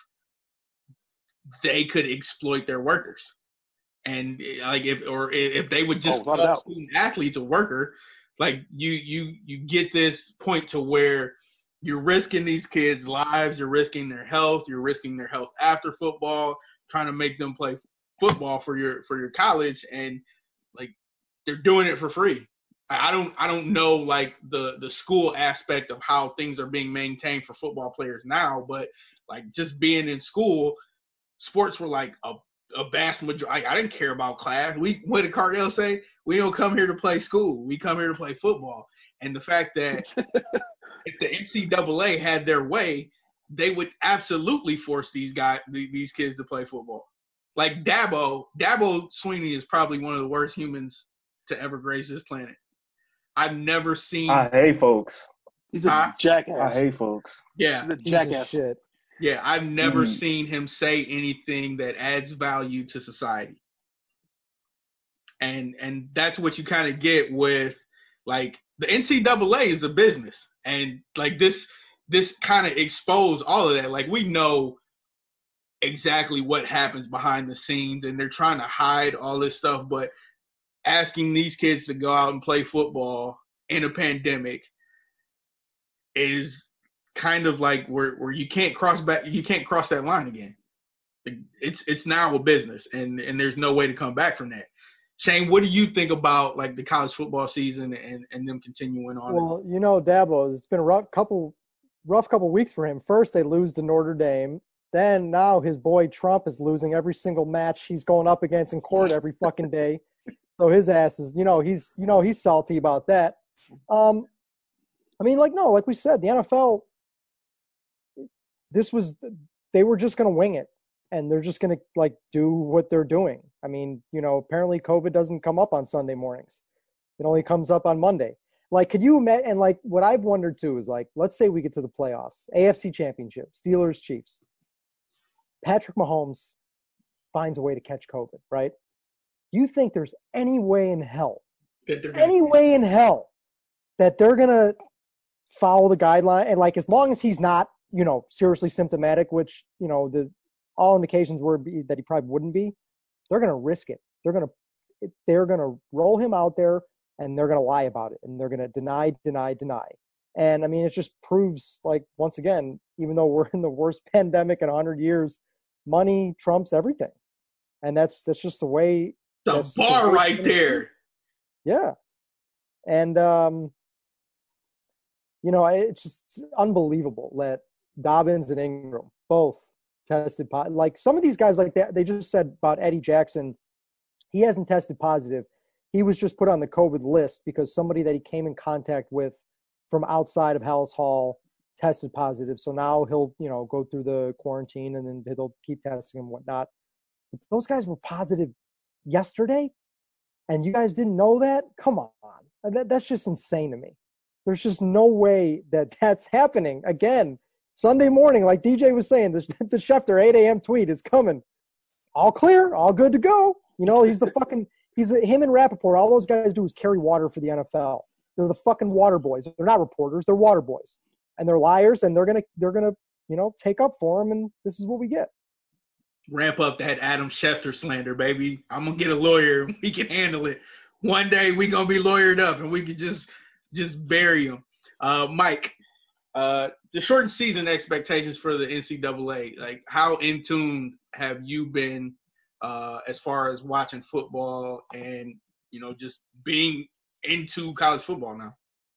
they could exploit their workers. And like if or if they would just Oh, without a call doubt. student athletes a worker, like you you you get this point to where you're risking these kids' lives, you're risking their health, you're risking their health after football, trying to make them play football for your for your college, and like they're doing it for free. I I don't I don't know like the the school aspect of how things are being maintained for football players now, but like just being in school, sports were like a a vast majority. I, I didn't care about class. We, what did Cardell say? We don't come here to play school. We come here to play football. And the fact that if the N C double A had their way, they would absolutely force these guys, these kids to play football. Like Dabo, Dabo Sweeney is probably one of the worst humans to ever grace this planet. I've never seen. I hate folks. He's a Huh? jackass. I hate folks. Yeah, He's a Piece of jackass. shit. yeah. I've never Mm. seen him say anything that adds value to society. And and that's what you kind of get with like the N C double A is a business, and like this this kind of exposed all of that. Like we know exactly what happens behind the scenes, and they're trying to hide all this stuff, but asking these kids to go out and play football in a pandemic is kind of like where where you can't cross back you can't cross that line again. It's it's now a business, and and there's no way to come back from that. Shane, what do you think about like the college football season and, and them continuing on? Well, you know, Dabo, it's been a rough couple, rough couple weeks for him. First, they lose to Notre Dame. Then now his boy Trump is losing every single match he's going up against in court every fucking day. So his ass is, you know, he's, you know, he's salty about that. Um, I mean, like, no, like we said, the N F L, this was, they were just going to wing it. And they're just going to, like, do what they're doing. I mean, you know, apparently COVID doesn't come up on Sunday mornings. It only comes up on Monday. Like, could you imagine, and, like, what I've wondered, too, is, like, let's say we get to the playoffs, A F C Championship, Steelers, Chiefs. Patrick Mahomes finds a way to catch COVID, right? You think there's any way in hell, any way in hell that they're going to follow the guideline? And, like, as long as he's not, you know, seriously symptomatic, which, you know, the – all indications were that he probably wouldn't be, they're going to risk it. They're going to they're going to roll him out there, and they're going to lie about it, and they're going to deny, deny, deny. And, I mean, it just proves, like, once again, even though we're in the worst pandemic in one hundred years, money trumps everything. And that's that's just the way. The bar right there. Yeah. And, um, you know, it's just unbelievable that Dobbins and Ingram both tested positive. Like some of these guys, like that, they just said about Eddie Jackson, he hasn't tested positive. He was just put on the COVID list because somebody that he came in contact with from outside of Hallis Hall tested positive. So now he'll, you know, go through the quarantine and then they'll keep testing him and whatnot. But those guys were positive yesterday, and you guys didn't know that? Come on. That, that's just insane to me. There's just no way that that's happening. Again, Sunday morning, like D J was saying, the, the Schefter eight a.m. tweet is coming. All clear, all good to go. You know, he's the fucking – he's the, him and Rappaport, all those guys do is carry water for the N F L. They're the fucking water boys. They're not reporters. They're water boys. And they're liars, and they're going to, they're gonna, you know, take up for them, and this is what we get. Ramp up that Adam Schefter slander, baby. I'm going to get a lawyer. We can handle it. One day we going to be lawyered up, and we can just just bury him. Uh, Mike, uh, the shortened season expectations for the N C double A, like how in tune have you been uh, as far as watching football and, you know, just being into college football now?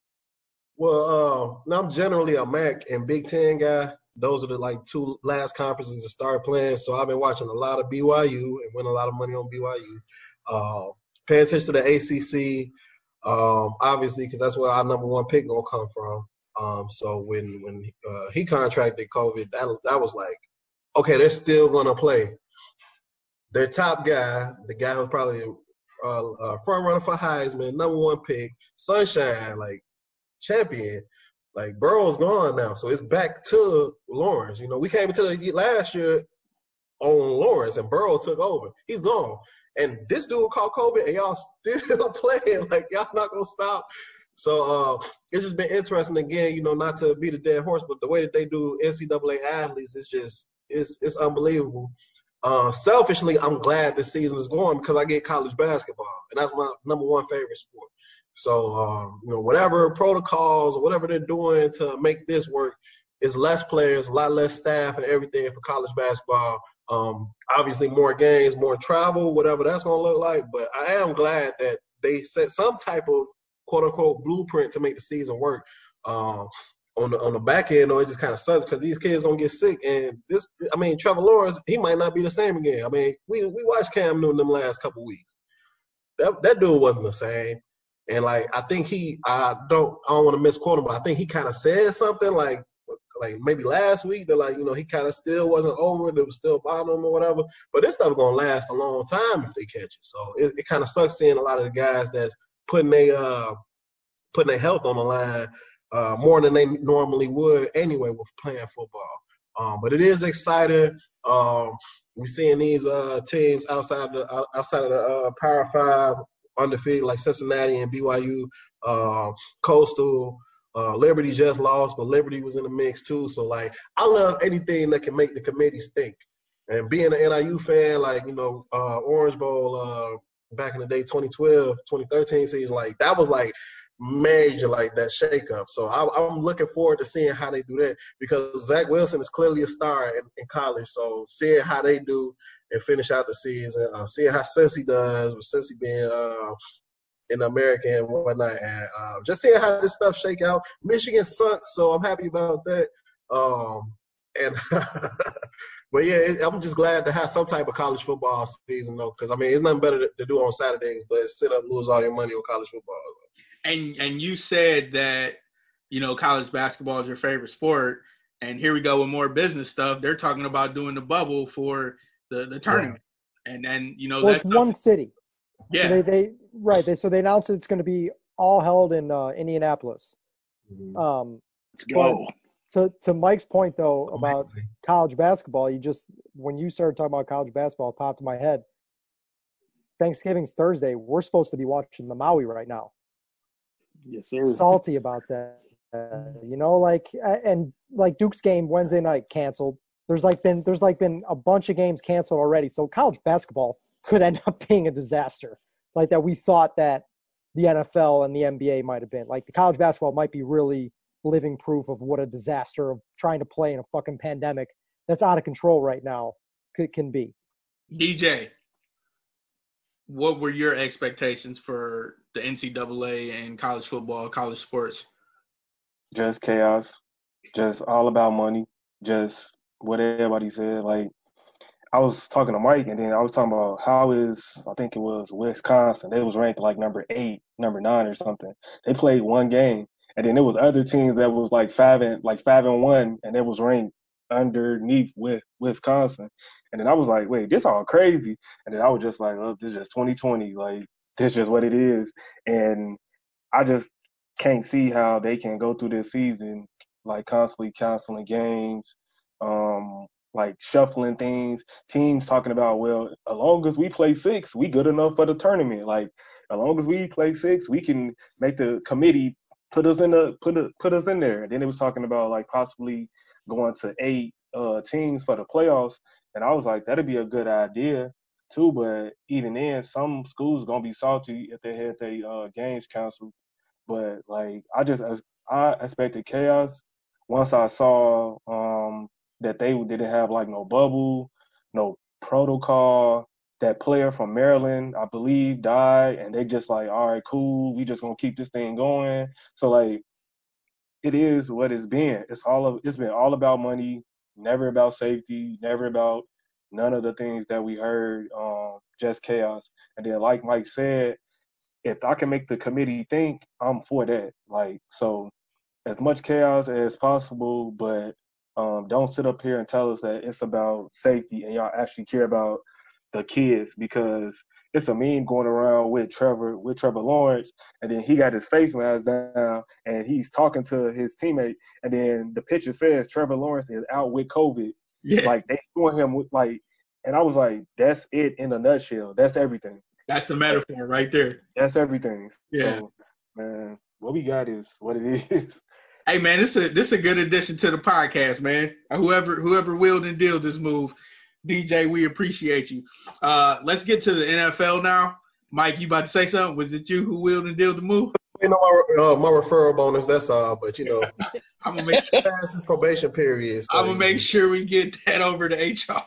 Well, uh, I'm generally a M A C and Big Ten guy. Those are the like two last conferences to start playing. So I've been watching a lot of B Y U and winning a lot of money on B Y U. Uh, paying attention to the A C C, um, obviously, because that's where our number one pick gonna come from. Um, so when when uh, he contracted COVID, that that was like, okay, they're still gonna play. Their top guy, the guy who's probably a, a front runner for Heisman, number one pick, Sunshine, like champion. Like Burrow's gone now, so it's back to Lawrence. You know, we came into the last year on Lawrence, and Burrow took over. He's gone, and this dude caught COVID, and y'all still playing. Like y'all not gonna stop. So uh, it's just been interesting again. You know, not to beat a dead horse, but the way that they do N C double A athletes is just it's it's unbelievable. Uh, selfishly, I'm glad this season is going because I get college basketball, and that's my number one favorite sport. So, um, you know, whatever protocols or whatever they're doing to make this work is less players, a lot less staff and everything for college basketball. Um, obviously, more games, more travel, whatever that's going to look like. But I am glad that they set some type of quote-unquote blueprint to make the season work. Um, on the on the back end, though, it just kind of sucks because these kids going to get sick. And this, I mean, Trevor Lawrence, he might not be the same again. I mean, we we watched Cam Newton them last couple weeks. That that dude wasn't the same. And like I think he, I don't, I don't want to misquote him, but I think he kind of said something like, like maybe last week that like you know he kind of still wasn't over it, it was still bothering him or whatever. But this stuff gonna last a long time if they catch it. So it, it kind of sucks seeing a lot of the guys that's putting their uh putting their health on the line uh, more than they normally would anyway with playing football. Um, but it is exciting. Um, we're seeing these uh, teams outside the outside of the uh, Power Five undefeated, like Cincinnati and B Y U, uh, Coastal. Uh, Liberty just lost, but Liberty was in the mix too. So, like, I love anything that can make the committees think. And being an N I U fan, like, you know, uh, Orange Bowl uh, back in the day, twenty twelve, twenty thirteen season, like, that was, like, major, like, that shakeup. So I, I'm looking forward to seeing how they do that because Zach Wilson is clearly a star in, in college. So seeing how they do and finish out the season, uh, seeing how Cincy does, with Cincy being uh, – in America and whatnot, and uh, just seeing how this stuff shake out. Michigan sucks, so I'm happy about that. Um, and but yeah, it, I'm just glad to have some type of college football season, though, because I mean, it's nothing better to, to do on Saturdays, but sit up and lose all your money on college football. And and you said that you know college basketball is your favorite sport, and here we go with more business stuff. They're talking about doing the bubble for the the tournament, yeah. and then you know well, that's it's one city. Yeah. So they, they right. They so they announced it's going to be all held in uh, Indianapolis. Mm-hmm. Um, Let's go. To to Mike's point though about Amazing. college basketball, you just when you started talking about college basketball, it popped in my head. Thanksgiving's Thursday. We're supposed to be watching the Maui right now. Yes, sir. Salty about that. Uh, you know, like and like Duke's game Wednesday night canceled. There's like been there's like been a bunch of games canceled already. So college basketball could end up being a disaster like that. We thought that the N F L and the N B A might have been like the college basketball might be really living proof of what a disaster of trying to play in a fucking pandemic that's out of control right now could, can be. D J, what were your expectations for the N C double A and college football, college sports? Just chaos, just all about money, just what everybody said. Like, I was talking to Mike, and then I was talking about how is, I think it was Wisconsin. They was ranked like number eight, number nine or something. They played one game, and then there was other teams that was like five and like five and one, and they was ranked underneath with Wisconsin. And then I was like, wait, this all crazy. And then I was just like, oh, this is just twenty twenty. Like, this is just what it is. And I just can't see how they can go through this season like constantly canceling games. Um, like shuffling things, teams talking about, well, as long as we play six, we good enough for the tournament. Like, as long as we play six, we can make the committee put us in the put a, put us in there. And then it was talking about like possibly going to eight uh, teams for the playoffs. And I was like, that'd be a good idea too. But even then, some schools gonna be salty if they had their uh, games canceled. But like, I just I expected chaos once I saw. Um, that they didn't have like no bubble, no protocol. That player from Maryland, I believe, died, and they just like, all right, cool, we just gonna keep this thing going. So like, it is what it's been. It's all of it's been all about money, never about safety, never about none of the things that we heard. Um, just chaos. And then, like Mike said, if I can make the committee think, I'm for that. Like, so as much chaos as possible, but Um, don't sit up here and tell us that it's about safety and y'all actually care about the kids, because it's a meme going around with Trevor with Trevor Lawrence, and then he got his face mask down and he's talking to his teammate, and then the picture says Trevor Lawrence is out with COVID. Yeah. Like, they showing him with, like, and I was like, that's it in a nutshell. That's everything. That's the metaphor right there. That's everything. Yeah. So, man, what we got is what it is. Hey man, this is a this is a good addition to the podcast, man. Whoever whoever willed and dealed this move, D J, we appreciate you. Uh, let's get to the N F L now. Mike, you about to say something? Was it you who willed and dealed the move? You know my uh, my referral bonus. That's all. But you know, I'm gonna make sure pass this probation period. So I'm gonna make sure we get that over to H R.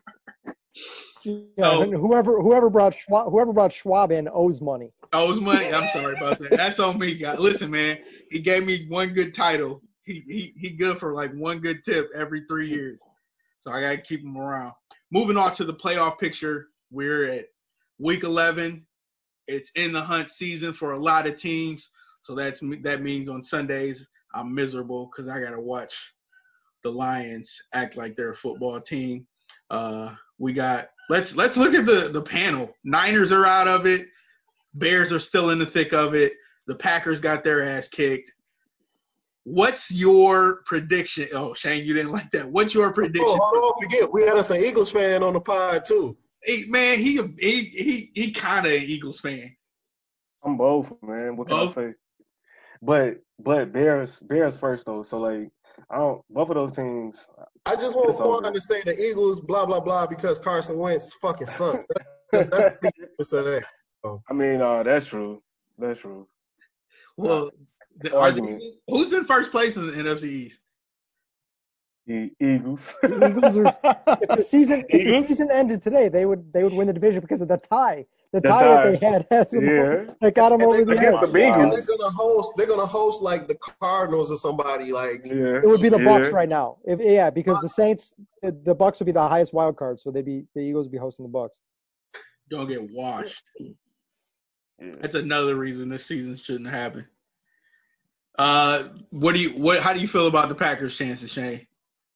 Yeah, so, whoever whoever brought Schwab, whoever brought Schwab in owes money. Owes money. I'm sorry about that. That's on me, guys. Listen, man, he gave me one good title. He he he good for like one good tip every three years. So I gotta keep him around. Moving on to the playoff picture, we're at week eleven. It's in the hunt season for a lot of teams. So that's that means on Sundays I'm miserable because I gotta watch the Lions act like they're a football team. Uh, we got let's let's look at the the panel. Niners are out of it. Bears are still in the thick of it. The Packers got their ass kicked. What's your prediction? Oh, Shane, you didn't like that. What's your prediction? Oh, hold on, forget we had us an Eagles fan on the pod too. Hey, man, he he he he kind of an Eagles fan. I'm both, man. What can Both? I say? But but Bears Bears first though. So like I don't both of those teams. I just want It's over. Quan to say the Eagles, blah blah blah, because Carson Wentz fucking sucks. That's, that's the difference of that. So, I mean, uh, that's true. That's true. Well, the, are Argument. the, who's in first place in the N F C East? The Eagles. The Eagles are. If the season if Eagles? the season ended today, they would they would win the division because of the tie. The, The tie, tie. that they had has them, Yeah. that got them and over they, the Against edge. the Bengals. they're gonna host. They're gonna host like the Cardinals or somebody. Like Yeah. It would be the Bucks Yeah. right now. If yeah, because the Saints, the, the Bucks would be the highest wild card, so they'd be the Eagles would be hosting the Bucks. Don't get washed. Yeah. That's another reason this season shouldn't happen. Uh, what do you what? How do you feel about the Packers' chances, Shane?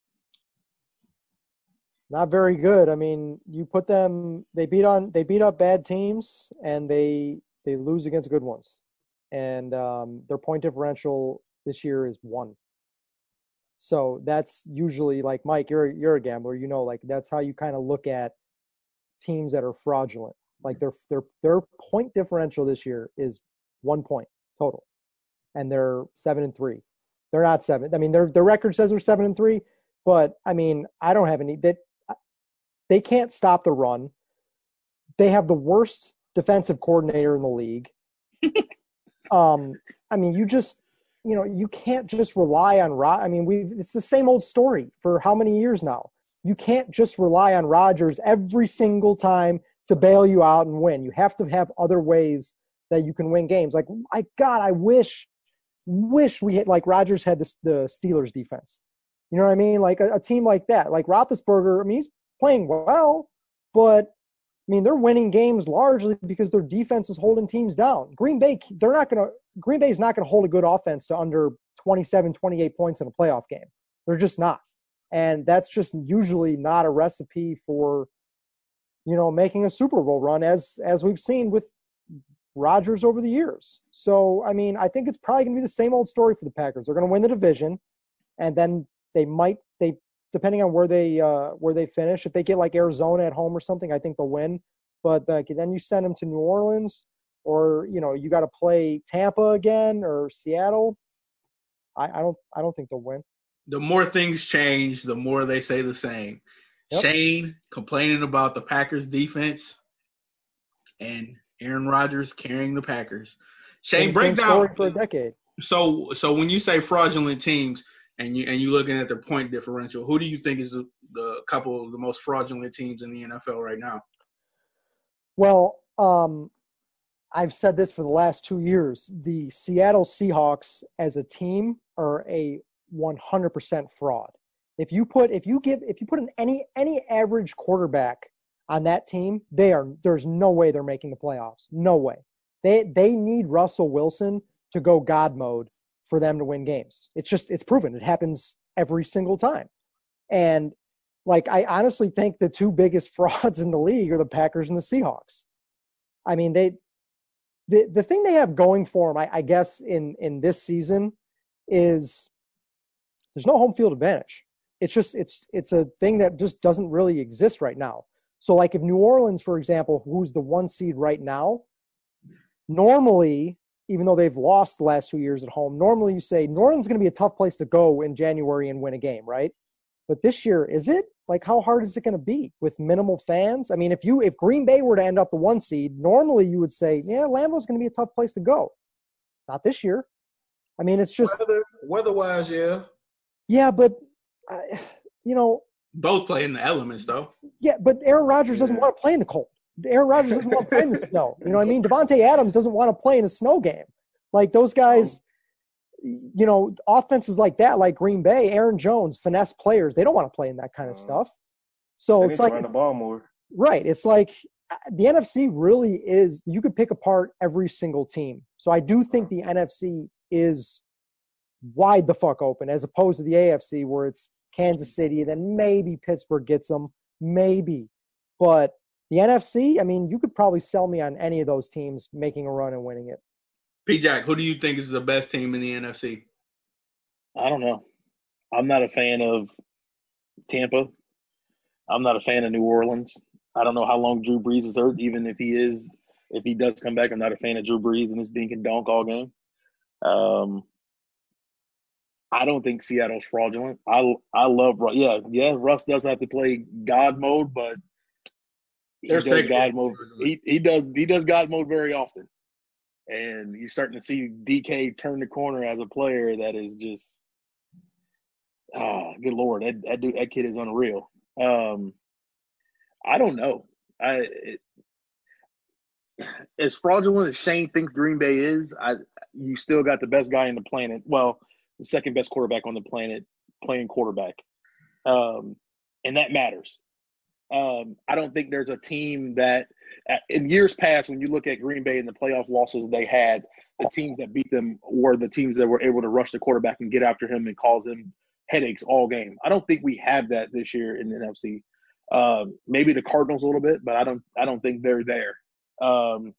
Not very good. I mean, you put them. They beat on. They beat up bad teams, and they they lose against good ones. And um, their point differential this year is one. So that's usually like Mike. You're you're a gambler. You know, like that's how you kind of look at teams that are fraudulent. Like their their their point differential this year is one point total, and they're seven and three. They're not seven. I mean, their their record says they're seven and three, but I mean, I don't have any that. They can't stop the run. They have the worst defensive coordinator in the league. um, I mean, you just, you know, you can't just rely on Rod. I mean, we it's the same old story for how many years now. You can't just rely on Rodgers every single time to bail you out and win. You have to have other ways that you can win games. Like, I God, I wish, wish we had like Rodgers had this, the Steelers defense. You know what I mean? Like a, a team like that, like Roethlisberger. I mean, he's playing well, but I mean, they're winning games largely because their defense is holding teams down. Green Bay, they're not going to, Green Bay is not going to hold a good offense to under twenty-seven, twenty-eight points in a playoff game. They're just not. And that's just usually not a recipe for, you know, making a Super Bowl run as, as we've seen with Rodgers over the years. So, I mean, I think it's probably going to be the same old story for the Packers. They're going to win the division, and then they might, they, depending on where they uh, where they finish. If they get like Arizona at home or something, I think they'll win. But uh, then you send them to New Orleans, or you know you got to play Tampa again or Seattle. I, I don't I don't think they'll win. The more things change, the more they say the same. Yep. Shane complaining about the Packers defense, and Aaron Rodgers carrying the Packers. Shane, Same break story down. for a decade. So so when you say fraudulent teams, and you and you looking at their point differential, who do you think is the, the couple of the most fraudulent teams in the N F L right now? Well, um, I've said this for the last two years. The Seattle Seahawks as a team are a one hundred percent fraud. If you put if you give if you put an any any average quarterback on that team, they are there's no way they're making the playoffs. No way. They they need Russell Wilson to go God mode for them to win games. It's just, it's proven. It happens every single time. And like, I honestly think the two biggest frauds in the league are the Packers and the Seahawks. I mean, they, the, the thing they have going for them, I, I guess in, in this season is there's no home field advantage. It's just, it's, it's a thing that just doesn't really exist right now. So like if New Orleans, for example, who's the one seed right now, normally, even though they've lost the last two years at home, normally you say New Orleans is going to be a tough place to go in January and win a game, right? But this year, is it? Like, how hard is it going to be with minimal fans? I mean, if you if Green Bay were to end up the one seed, normally you would say, yeah, Lambeau's going to be a tough place to go. Not this year. I mean, it's just weather, weather-wise, yeah. Yeah, but uh, you know, both play in the elements, though. Yeah, but Aaron Rodgers doesn't want to play in the cold. Aaron Rodgers doesn't want to play in the snow. You know what I mean? Devontae Adams doesn't want to play in a snow game. Like those guys, you know, offenses like that, like Green Bay, Aaron Jones, finesse players, they don't want to play in that kind of stuff. So They it's need to like run the ball more. right. It's like the N F C really is. You could pick apart every single team. So I do think the N F C is wide the fuck open as opposed to the A F C where it's Kansas City, then maybe Pittsburgh gets them, maybe, but. The N F C, I mean, you could probably sell me on any of those teams making a run and winning it. P. Jack, who do you think is the best team in the N F C? I don't know. I'm not a fan of Tampa. I'm not a fan of New Orleans. I don't know how long Drew Brees is hurt, even if he is, if he does come back. I'm not a fan of Drew Brees and his dink and dunk all game. Um, I don't think Seattle's fraudulent. I I love Russ. Yeah, yeah. Russ does have to play God mode, but he They're does second. God mode. He he does he does God mode very often, and you're starting to see D K turn the corner as a player that is just, ah, good Lord, that that dude, that kid is unreal. Um, I don't know. I it, as fraudulent as Shane thinks Green Bay is, I you still got the best guy in the planet. Well, the second best quarterback on the planet playing quarterback, um, and that matters. Um, I don't think there's a team that, in years past, when you look at Green Bay and the playoff losses they had, the teams that beat them were the teams that were able to rush the quarterback and get after him and cause him headaches all game. I don't think we have that this year in the N F C. Um, maybe the Cardinals a little bit, but I don't. I don't think they're there. Um,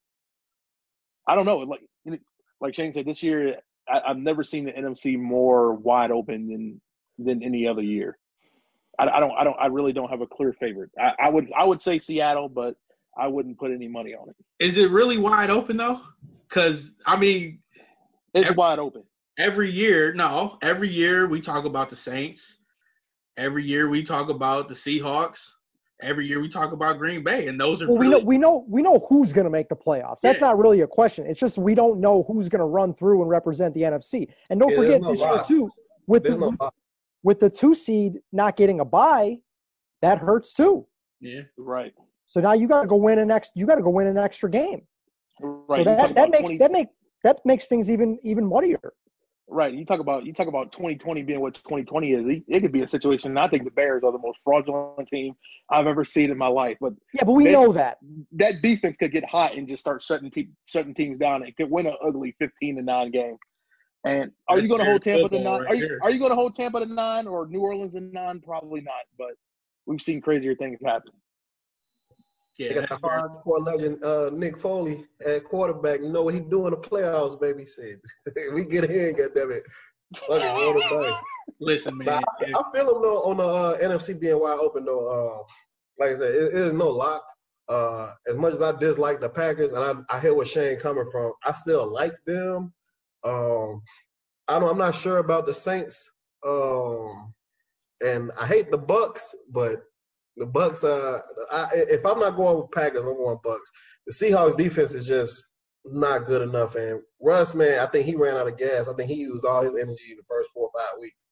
I don't know. Like like Shane said, this year I, I've never seen the N F C more wide open than than any other year. I, I don't. I don't. I really don't have a clear favorite. I, I would. I would say Seattle, but I wouldn't put any money on it. Is it really wide open though? Because I mean, it's every, wide open. Every year, no. Every year we talk about the Saints. Every year we talk about the Seahawks. Every year we talk about Green Bay, and those are. Well, really, we know we know we know who's going to make the playoffs. That's yeah. not really a question. It's just we don't know who's going to run through and represent the N F C. And don't yeah, forget no this year too with there's the. No With the two seed not getting a bye, that hurts too. Yeah, right. So now you got to go win an ex. You got to go win an extra game. Right. So that, that makes twenty that make that makes things even even muddier. Right. You talk about you talk about twenty twenty being what twenty twenty is. It, it could be a situation. And I think the Bears are the most fraudulent team I've ever seen in my life. But yeah, but we they, know that that defense could get hot and just start shutting te- shutting teams down. It could win an ugly fifteen to nine game. And are you going to hold Tampa to nine? Right are you are you going to hold Tampa to nine or New Orleans to nine? Probably not. But we've seen crazier things happen. Yeah, they got the hardcore legend uh, Nick Foley at quarterback. You know what he do in the playoffs, baby? Said we get in, goddammit. Fucking roll the dice. Listen, man. I, I, I feel him though on the uh, N F C being wide open though. Uh, like I said, it, it is no lock. Uh, as much as I dislike the Packers, and I, I hear where Shane coming from, I still like them. Um, I don't. I'm not sure about the Saints. Um, and I hate the Bucks, but the Bucks. Uh, I, if I'm not going with Packers, I'm going Bucks. The Seahawks defense is just not good enough. And Russ, man, I think he ran out of gas. I think he used all his energy in the first four or five weeks.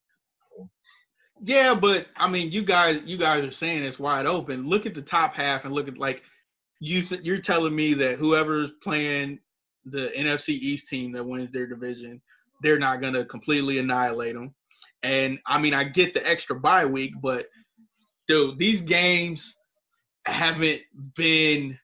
Yeah, but I mean, you guys, you guys are saying it's wide open. Look at the top half and look at like you. Th- you're telling me that whoever's playing the N F C East team that wins their division, they're not going to completely annihilate them. And, I mean, I get the extra bye week, but, dude, these games haven't been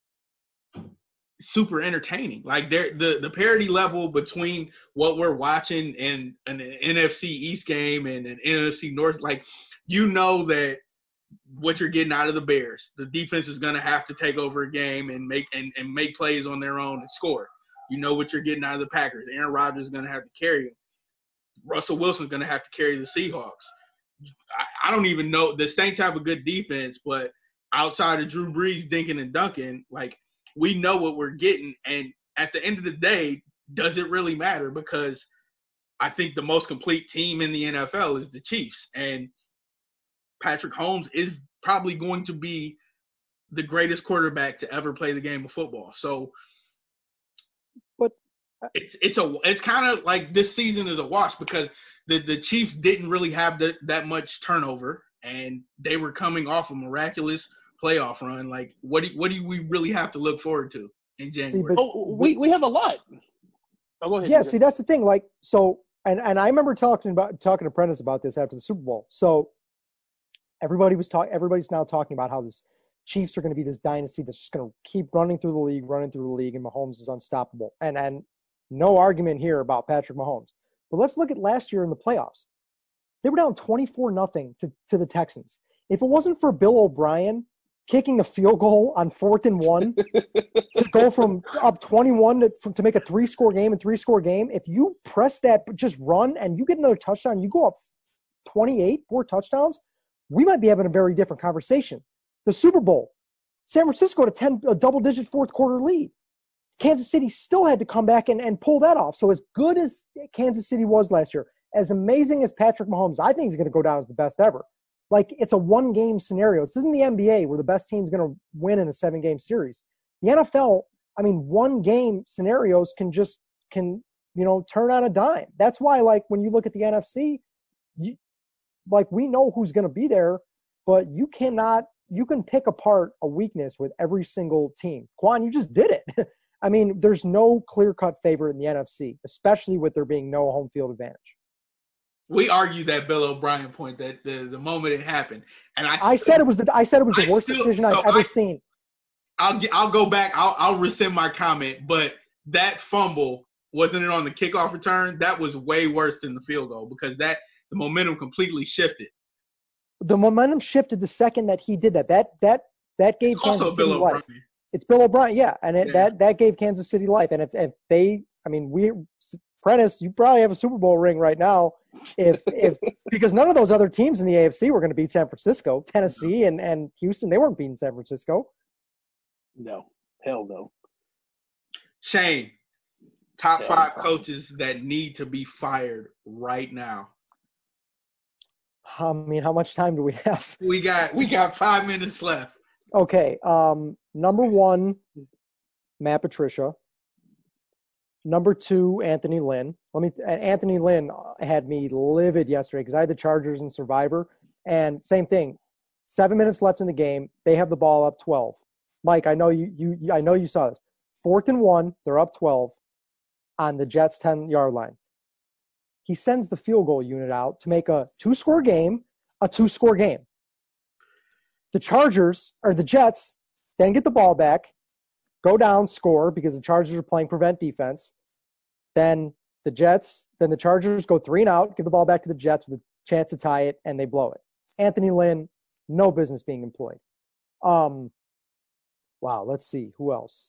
super entertaining. Like, they're, the, the parity level between what we're watching in an N F C East game and an N F C North, like, you know that what you're getting out of the Bears. The defense is going to have to take over a game and make and, and make plays on their own and score. You know what you're getting out of the Packers. Aaron Rodgers is going to have to carry them. Russell Wilson's going to have to carry the Seahawks. I, I don't even know. The Saints have a good defense, but outside of Drew Brees, dinking and dunking, like, we know what we're getting. And at the end of the day, does it really matter? Because I think the most complete team in the N F L is the Chiefs. And Patrick Mahomes is probably going to be the greatest quarterback to ever play the game of football. So but it's it's a it's kind of like this season is a wash because the, the Chiefs didn't really have the, that much turnover, and they were coming off a miraculous playoff run. Like, what do what do we really have to look forward to in January? See, but, oh, we we have a lot. Oh, go ahead. Yeah, see, that's the thing. Like, so, and and I remember talking about talking to Prentice about this after the Super Bowl. So everybody was talking. Everybody's now talking about how this Chiefs are going to be this dynasty that's just going to keep running through the league, running through the league, and Mahomes is unstoppable. And and no argument here about Patrick Mahomes. But let's look at last year in the playoffs. They were down twenty-four nothing to, to the Texans. If it wasn't for Bill O'Brien kicking the field goal on fourth and one to go from up twenty-one to, to make a three-score game and three-score game. If you press that, just run, and you get another touchdown, you go up twenty-eight, four touchdowns, we might be having a very different conversation. The Super Bowl, San Francisco had a, ten, a double-digit fourth-quarter lead. Kansas City still had to come back and, and pull that off. So as good as Kansas City was last year, as amazing as Patrick Mahomes, I think he's going to go down as the best ever. Like, it's a one-game scenario. This isn't the N B A where the best team's going to win in a seven-game series. The N F L, I mean, one-game scenarios can just, can, you know, turn on a dime. That's why, like, when you look at the N F C, you, like, we know who's going to be there, but you cannot, you can pick apart a weakness with every single team. Quan, you just did it. I mean, there's no clear-cut favorite in the N F C, especially with there being no home field advantage. We argued that Bill O'Brien point that the, the moment it happened, and I, I still, said it was the I said it was the I worst still, decision so I've ever I, seen. I'll I'll go back. I'll I'll rescind my comment, but that fumble, wasn't it on the kickoff return? That was way worse than the field goal because that the momentum completely shifted. The momentum shifted the second that he did that. That that that gave It's Kansas also City Bill life. O'Brien. It's Bill O'Brien, yeah, and it, Yeah. that that gave Kansas City life. And if, if they, I mean, we, Prentice, you probably have a Super Bowl ring right now, if if because none of those other teams in the A F C were going to beat San Francisco, Tennessee, and and Houston. They weren't beating San Francisco. No, hell no. Shane, top Yeah, five no. coaches that need to be fired right now. I mean, how much time do we have? We got we got five minutes left. Okay, um, number one, Matt Patricia. Number two, Anthony Lynn. Let me. Anthony Lynn had me livid yesterday because I had the Chargers in Survivor, and same thing. Seven minutes left in the game. They have the ball up twelve. Mike, I know you. You. I know you saw this. Fourth and one. They're up twelve on the Jets' ten-yard line. He sends the field goal unit out to make a two-score game, a two-score game. The Chargers or the Jets then get the ball back, go down, score because the Chargers are playing prevent defense. Then the Jets, then the Chargers go three and out, give the ball back to the Jets with a chance to tie it, and they blow it. Anthony Lynn, no business being employed. Um, wow, let's see. Who else?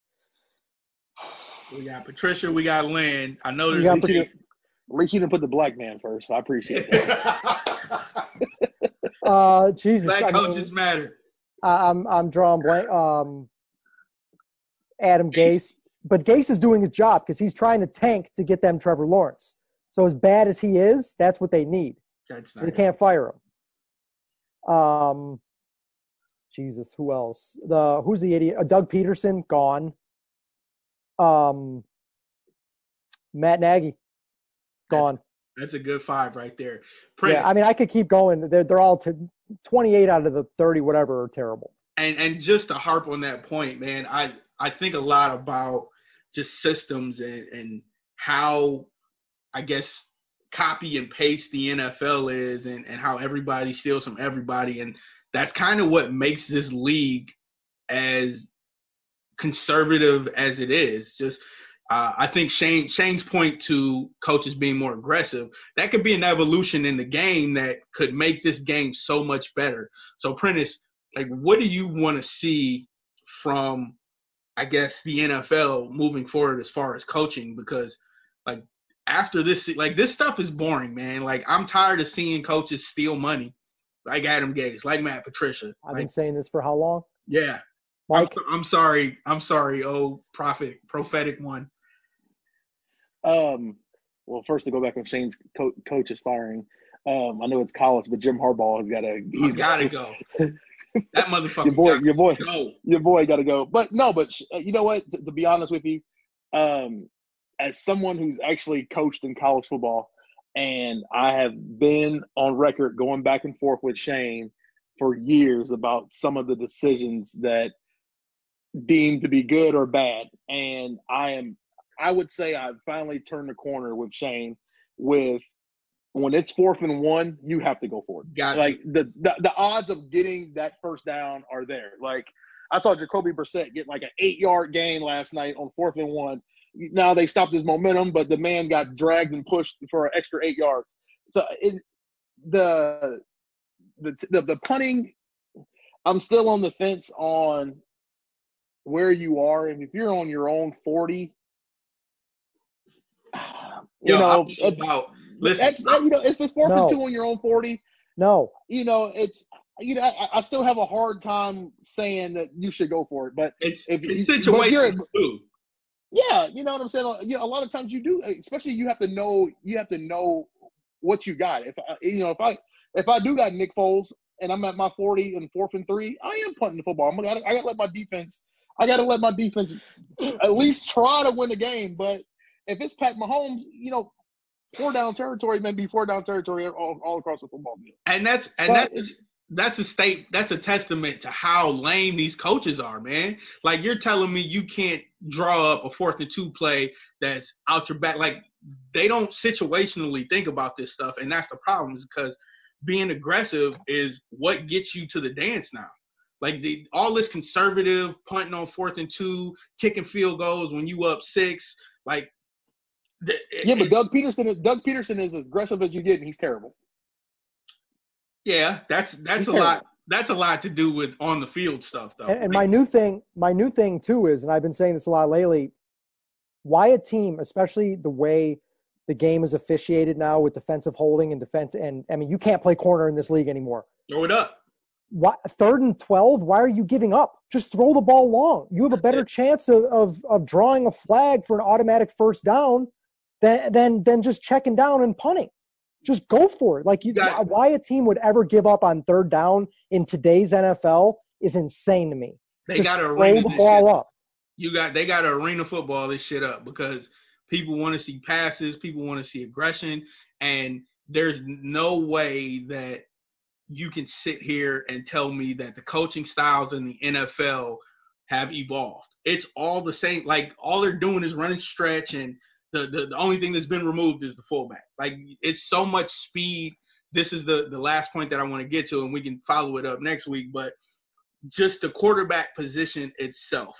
We got Patricia. We got Lynn. I know You there's got a At least you didn't put the black man first. I appreciate that. Uh, Jesus. Black I mean, coaches matter. I- I'm I'm drawing blank. Um, Adam Gase, but Gase is doing his job because he's trying to tank to get them Trevor Lawrence. So as bad as he is, that's what they need. That's So not they can't fire him. Um, Jesus, who else? The who's the idiot? Uh, Doug Peterson gone. Um, Matt Nagy gone. That's a good five right there. Prince, Yeah, I mean I could keep going. They're they're all t- twenty-eight out of the thirty, whatever, are terrible. and and just to harp on that point, man, I I think a lot about just systems and and how I guess copy and paste the N F L is, and and how everybody steals from everybody, and that's kind of what makes this league as conservative as it is. Just uh, I think Shane Shane's point to coaches being more aggressive, that could be an evolution in the game that could make this game so much better. So Prentice, like, what do you want to see from, I guess, the N F L moving forward as far as coaching? Because like after this, like this stuff is boring, man. Like I'm tired of seeing coaches steal money, like Adam Gase, like Matt Patricia. I've Like, been saying this for how long? yeah. Mike, I'm, I'm sorry. I'm sorry. Oh, prophet, prophetic one. Um, well, first to go back on Shane's co- coach is firing. Um, I know it's college, but Jim Harbaugh has got to. He's got to go. That motherfucker. Your boy, gotta your boy, go. your boy got to go. But no, but uh, you know what? To, to be honest with you, um, as someone who's actually coached in college football, and I have been on record going back and forth with Shane for years about some of the decisions that deemed to be good or bad, and I am. I would say I've finally turned the corner with Shane with when it's fourth and one, you have to go for it. Got like the, the the odds of getting that first down are there. Like I saw Jacoby Brissett get like an eight-yard gain last night on fourth and one. Now they stopped his momentum, but the man got dragged and pushed for an extra eight yards. So it, the, the the the punting, I'm still on the fence on where you are, and if you're on your own forty, you Yo, know, I'm it's, about listen. that's that, you know, if it's fourth and No. two on your own forty, No. you know, it's you know, I, I still have a hard time saying that you should go for it. But It's if it's you, but if you're situational too. yeah, you know what I'm saying. You know, a lot of times you do, especially you have to know you have to know what you got. If I, you know, if I if I do got Nick Foles and I'm at my forty and fourth and three, I am punting the football. I'm gonna I gotta let my defense. I gotta let my defense at least try to win the game. But if it's Pat Mahomes, you know, four down territory may be four down territory all, all across the football field. And that's and But that's that's a state that's a testament to how lame these coaches are, man. Like you're telling me you can't draw up a fourth and two play that's out your back. Like they don't situationally think about this stuff, and that's the problem is because being aggressive is what gets you to the dance now. Like the all this conservative punting on fourth and two, kicking field goals when you up six, like the, yeah, but it, Doug Peterson is Doug Peterson is as aggressive as you get, and he's terrible. yeah, that's that's He's a terrible. lot. That's a lot to do with on the field stuff, though. And, and my new thing, my new thing too is, and I've been saying this a lot lately, why a team, especially the way the game is officiated now with defensive holding and defense, and I mean, you can't play corner in this league anymore. Throw it up. Why, third and twelve, why are you giving up? Just throw the ball long. You have a better chance of, of, of drawing a flag for an automatic first down than, than, than just checking down and punting. Just go for it. Like, you, Got- why a team would ever give up on third down in today's N F L is insane to me. They Just got to throw arena the this ball shit. up. You got they got to arena football this shit up because people want to see passes, people want to see aggression, and there's no way that you can sit here and tell me that the coaching styles in the N F L have evolved. It's all the same. Like all they're doing is running stretch, and the, the, the only thing that's been removed is the fullback. Like it's so much speed. This is the, the last point that I want to get to, and we can follow it up next week. But just the quarterback position itself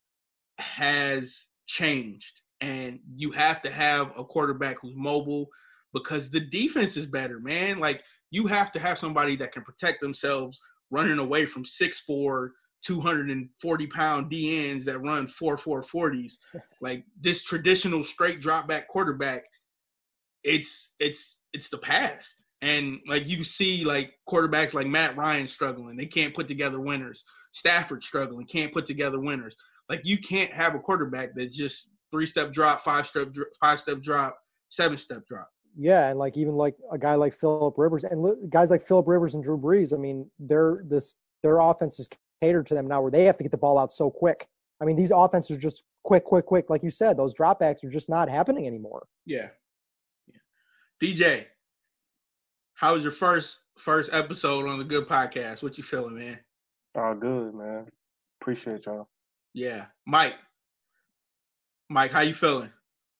has changed, and you have to have a quarterback who's mobile because the defense is better, man. Like you have to have somebody that can protect themselves running away from six four, two hundred forty pound D Ns that run four four forties. Like this traditional straight drop back quarterback, it's it's it's the past. And like you see like quarterbacks like Matt Ryan struggling. They can't put together winners. Stafford struggling, can't put together winners. Like you can't have a quarterback that's just three step drop, five step five step drop, seven step drop. Yeah, and like even like a guy like Phillip Rivers and li- guys like Phillip Rivers and Drew Brees. I mean, their this their offense is catered to them now, where they have to get the ball out so quick. I mean, these offenses are just quick, quick, quick. Like you said, those dropbacks are just not happening anymore. Yeah. yeah. D J, how was your first first episode on the Good Podcast? What you feeling, man? All good, man. Appreciate y'all. Yeah, Mike. Mike, how you feeling?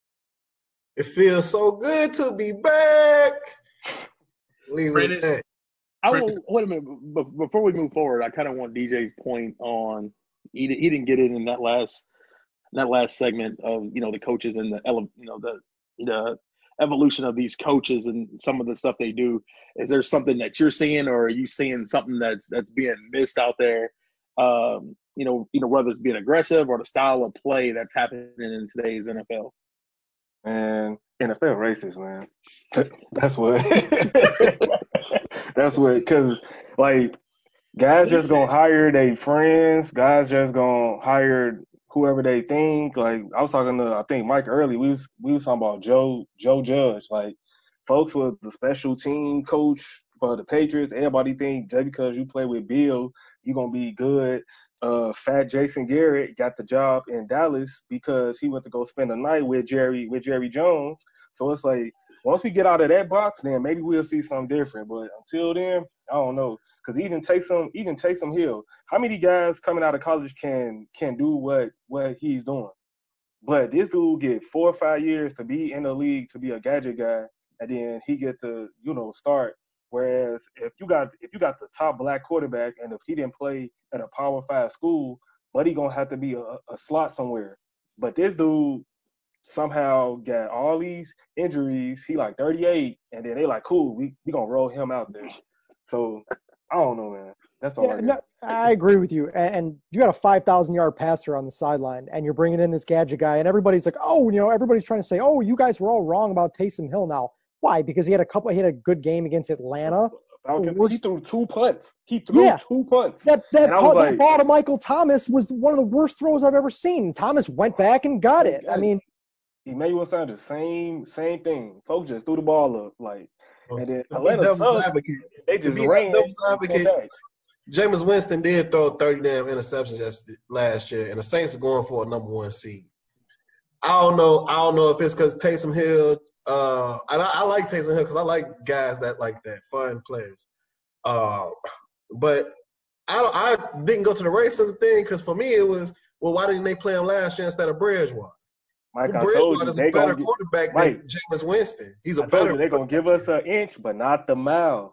It feels so good to be back. Leave it at that. I will, wait a minute. But before we move forward, I kind of want D J's point on he, he didn't get it in that last that last segment of you know the coaches and the ele, you know the the evolution of these coaches and some of the stuff they do. Is there something that you're seeing, or are you seeing something that's that's being missed out there? Um, you know, you know whether it's being aggressive or the style of play that's happening in today's N F L. And N F L racist, man. That's what. That's what. Because like guys just gonna hire their friends. Guys just gonna hire whoever they think. Like I was talking to I think Mike early. We was we was talking about Joe Joe Judge. Like folks was the special team coach for the Patriots. Everybody think just because you play with Bill, you gonna be good. Uh, Fat Jason Garrett got the job in Dallas because he went to go spend the night with Jerry with Jerry Jones. So it's like once we get out of that box, then maybe we'll see something different. But until then, I don't know. Because even Taysom, even Taysom Hill, how many guys coming out of college can can do what what he's doing? But this dude get four or five years to be in the league to be a gadget guy, and then he get to you know start. Whereas if you got if you got the top black quarterback, and if he didn't play at a Power Five school, but he gonna have to be a, a slot somewhere. But this dude somehow got all these injuries. He like thirty-eight, and then they like, cool, we we gonna roll him out there. So I don't know, man. That's all Yeah, I got. no, I agree with you. And, and you got a five thousand yard passer on the sideline, and you're bringing in this gadget guy, and everybody's like, oh, you know, everybody's trying to say, oh, you guys were all wrong about Taysom Hill now. Why? Because he had a couple. He had a good game against Atlanta. Falcons, We're- he threw two punts. He threw Yeah. two punts. That that, And I call, was that like- ball to Michael Thomas was one of the worst throws I've ever seen. Thomas went back and got it. I mean, Emmanuel Sanders, same same thing. Folks just threw the ball up, like, and then To be Atlanta devil's sucked. advocate, They to just be ran. devil's and advocate, came back. Jameis Winston did throw thirty damn interceptions just last year, and the Saints are going for a number one seed. I don't know. I don't know if it's because Taysom Hill. Uh, and I, I like Taysom Hill because I like guys that like that, fun players. Uh, but I don't, I didn't go to the racism thing because for me it was, well, why didn't they play him last year instead of Bridgewater? Mike, I told Bridgewater you is they a better gonna get, quarterback Mike, than Jameis Winston. He's a I told better. you they're gonna give us an inch, but not the mile.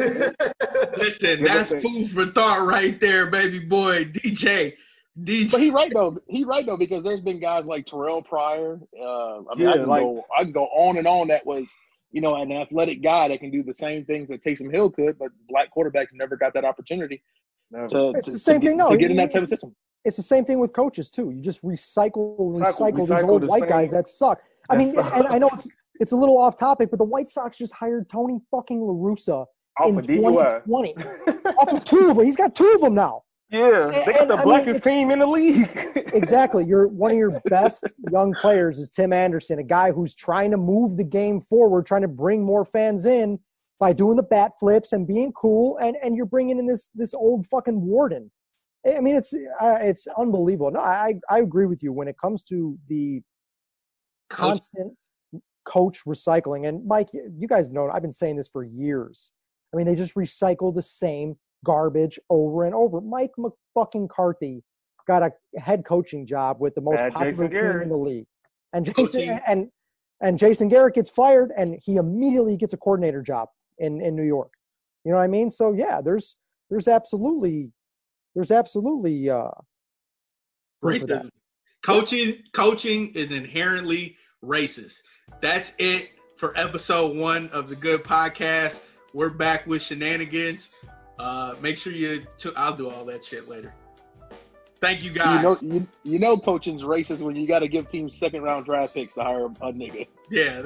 Listen, Give that's us a- food for thought right there, baby boy. D J, D J. But he right though. He right though because there's been guys like Terrell Pryor. Uh, I mean, Yeah, I can like- go. I can go on and on. That was, you know, an athletic guy that can do the same things that Taysom Hill could, but black quarterbacks never got that opportunity Never. to, It's to, the same to thing, get, no, to get in you- that type of system. it's the same thing with coaches too. You just recycle, recycle, Recycle- these recycle old the white same- guys that suck. I that mean, suck. and I know it's it's a little off topic, but the White Sox just hired Tony fucking La Russa Off in of D U I. twenty twenty. Off of two of them, he's got two of them now. Yeah, they got And- the I mean, blackest it's- team in the league. Exactly. You're one of your best young players is Tim Anderson, a guy who's trying to move the game forward, trying to bring more fans in by doing the bat flips and being cool, and and you're bringing in this this old fucking Warden. I mean, it's uh, it's unbelievable. No, I I agree with you when it comes to the Coach, constant coach recycling. And Mike, you guys know I've been saying this for years. I mean, they just recycle the same garbage over and over. Mike McFucking Carthy got a head coaching job with the most Bad popular Jason team Garrett. in the league, and Jason Coaching. and and Jason Garrett gets fired, and he immediately gets a coordinator job in in New York. You know what I mean? So yeah, there's there's absolutely there's absolutely uh, proof of that. racism. Coaching, coaching is inherently racist. That's it for episode one of the Good Podcast. We're back with shenanigans. Uh, make sure you. T- I'll do all that shit later. Thank you guys. You know, you, you know, coaching's racist when you got to give teams second round draft picks to hire a nigga. yeah.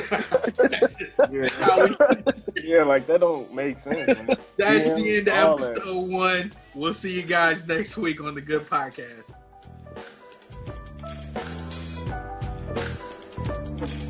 yeah. how we- yeah, like that don't make sense. Man. That's Yeah, the end all of that. episode one. We'll see you guys next week on the Good Podcast.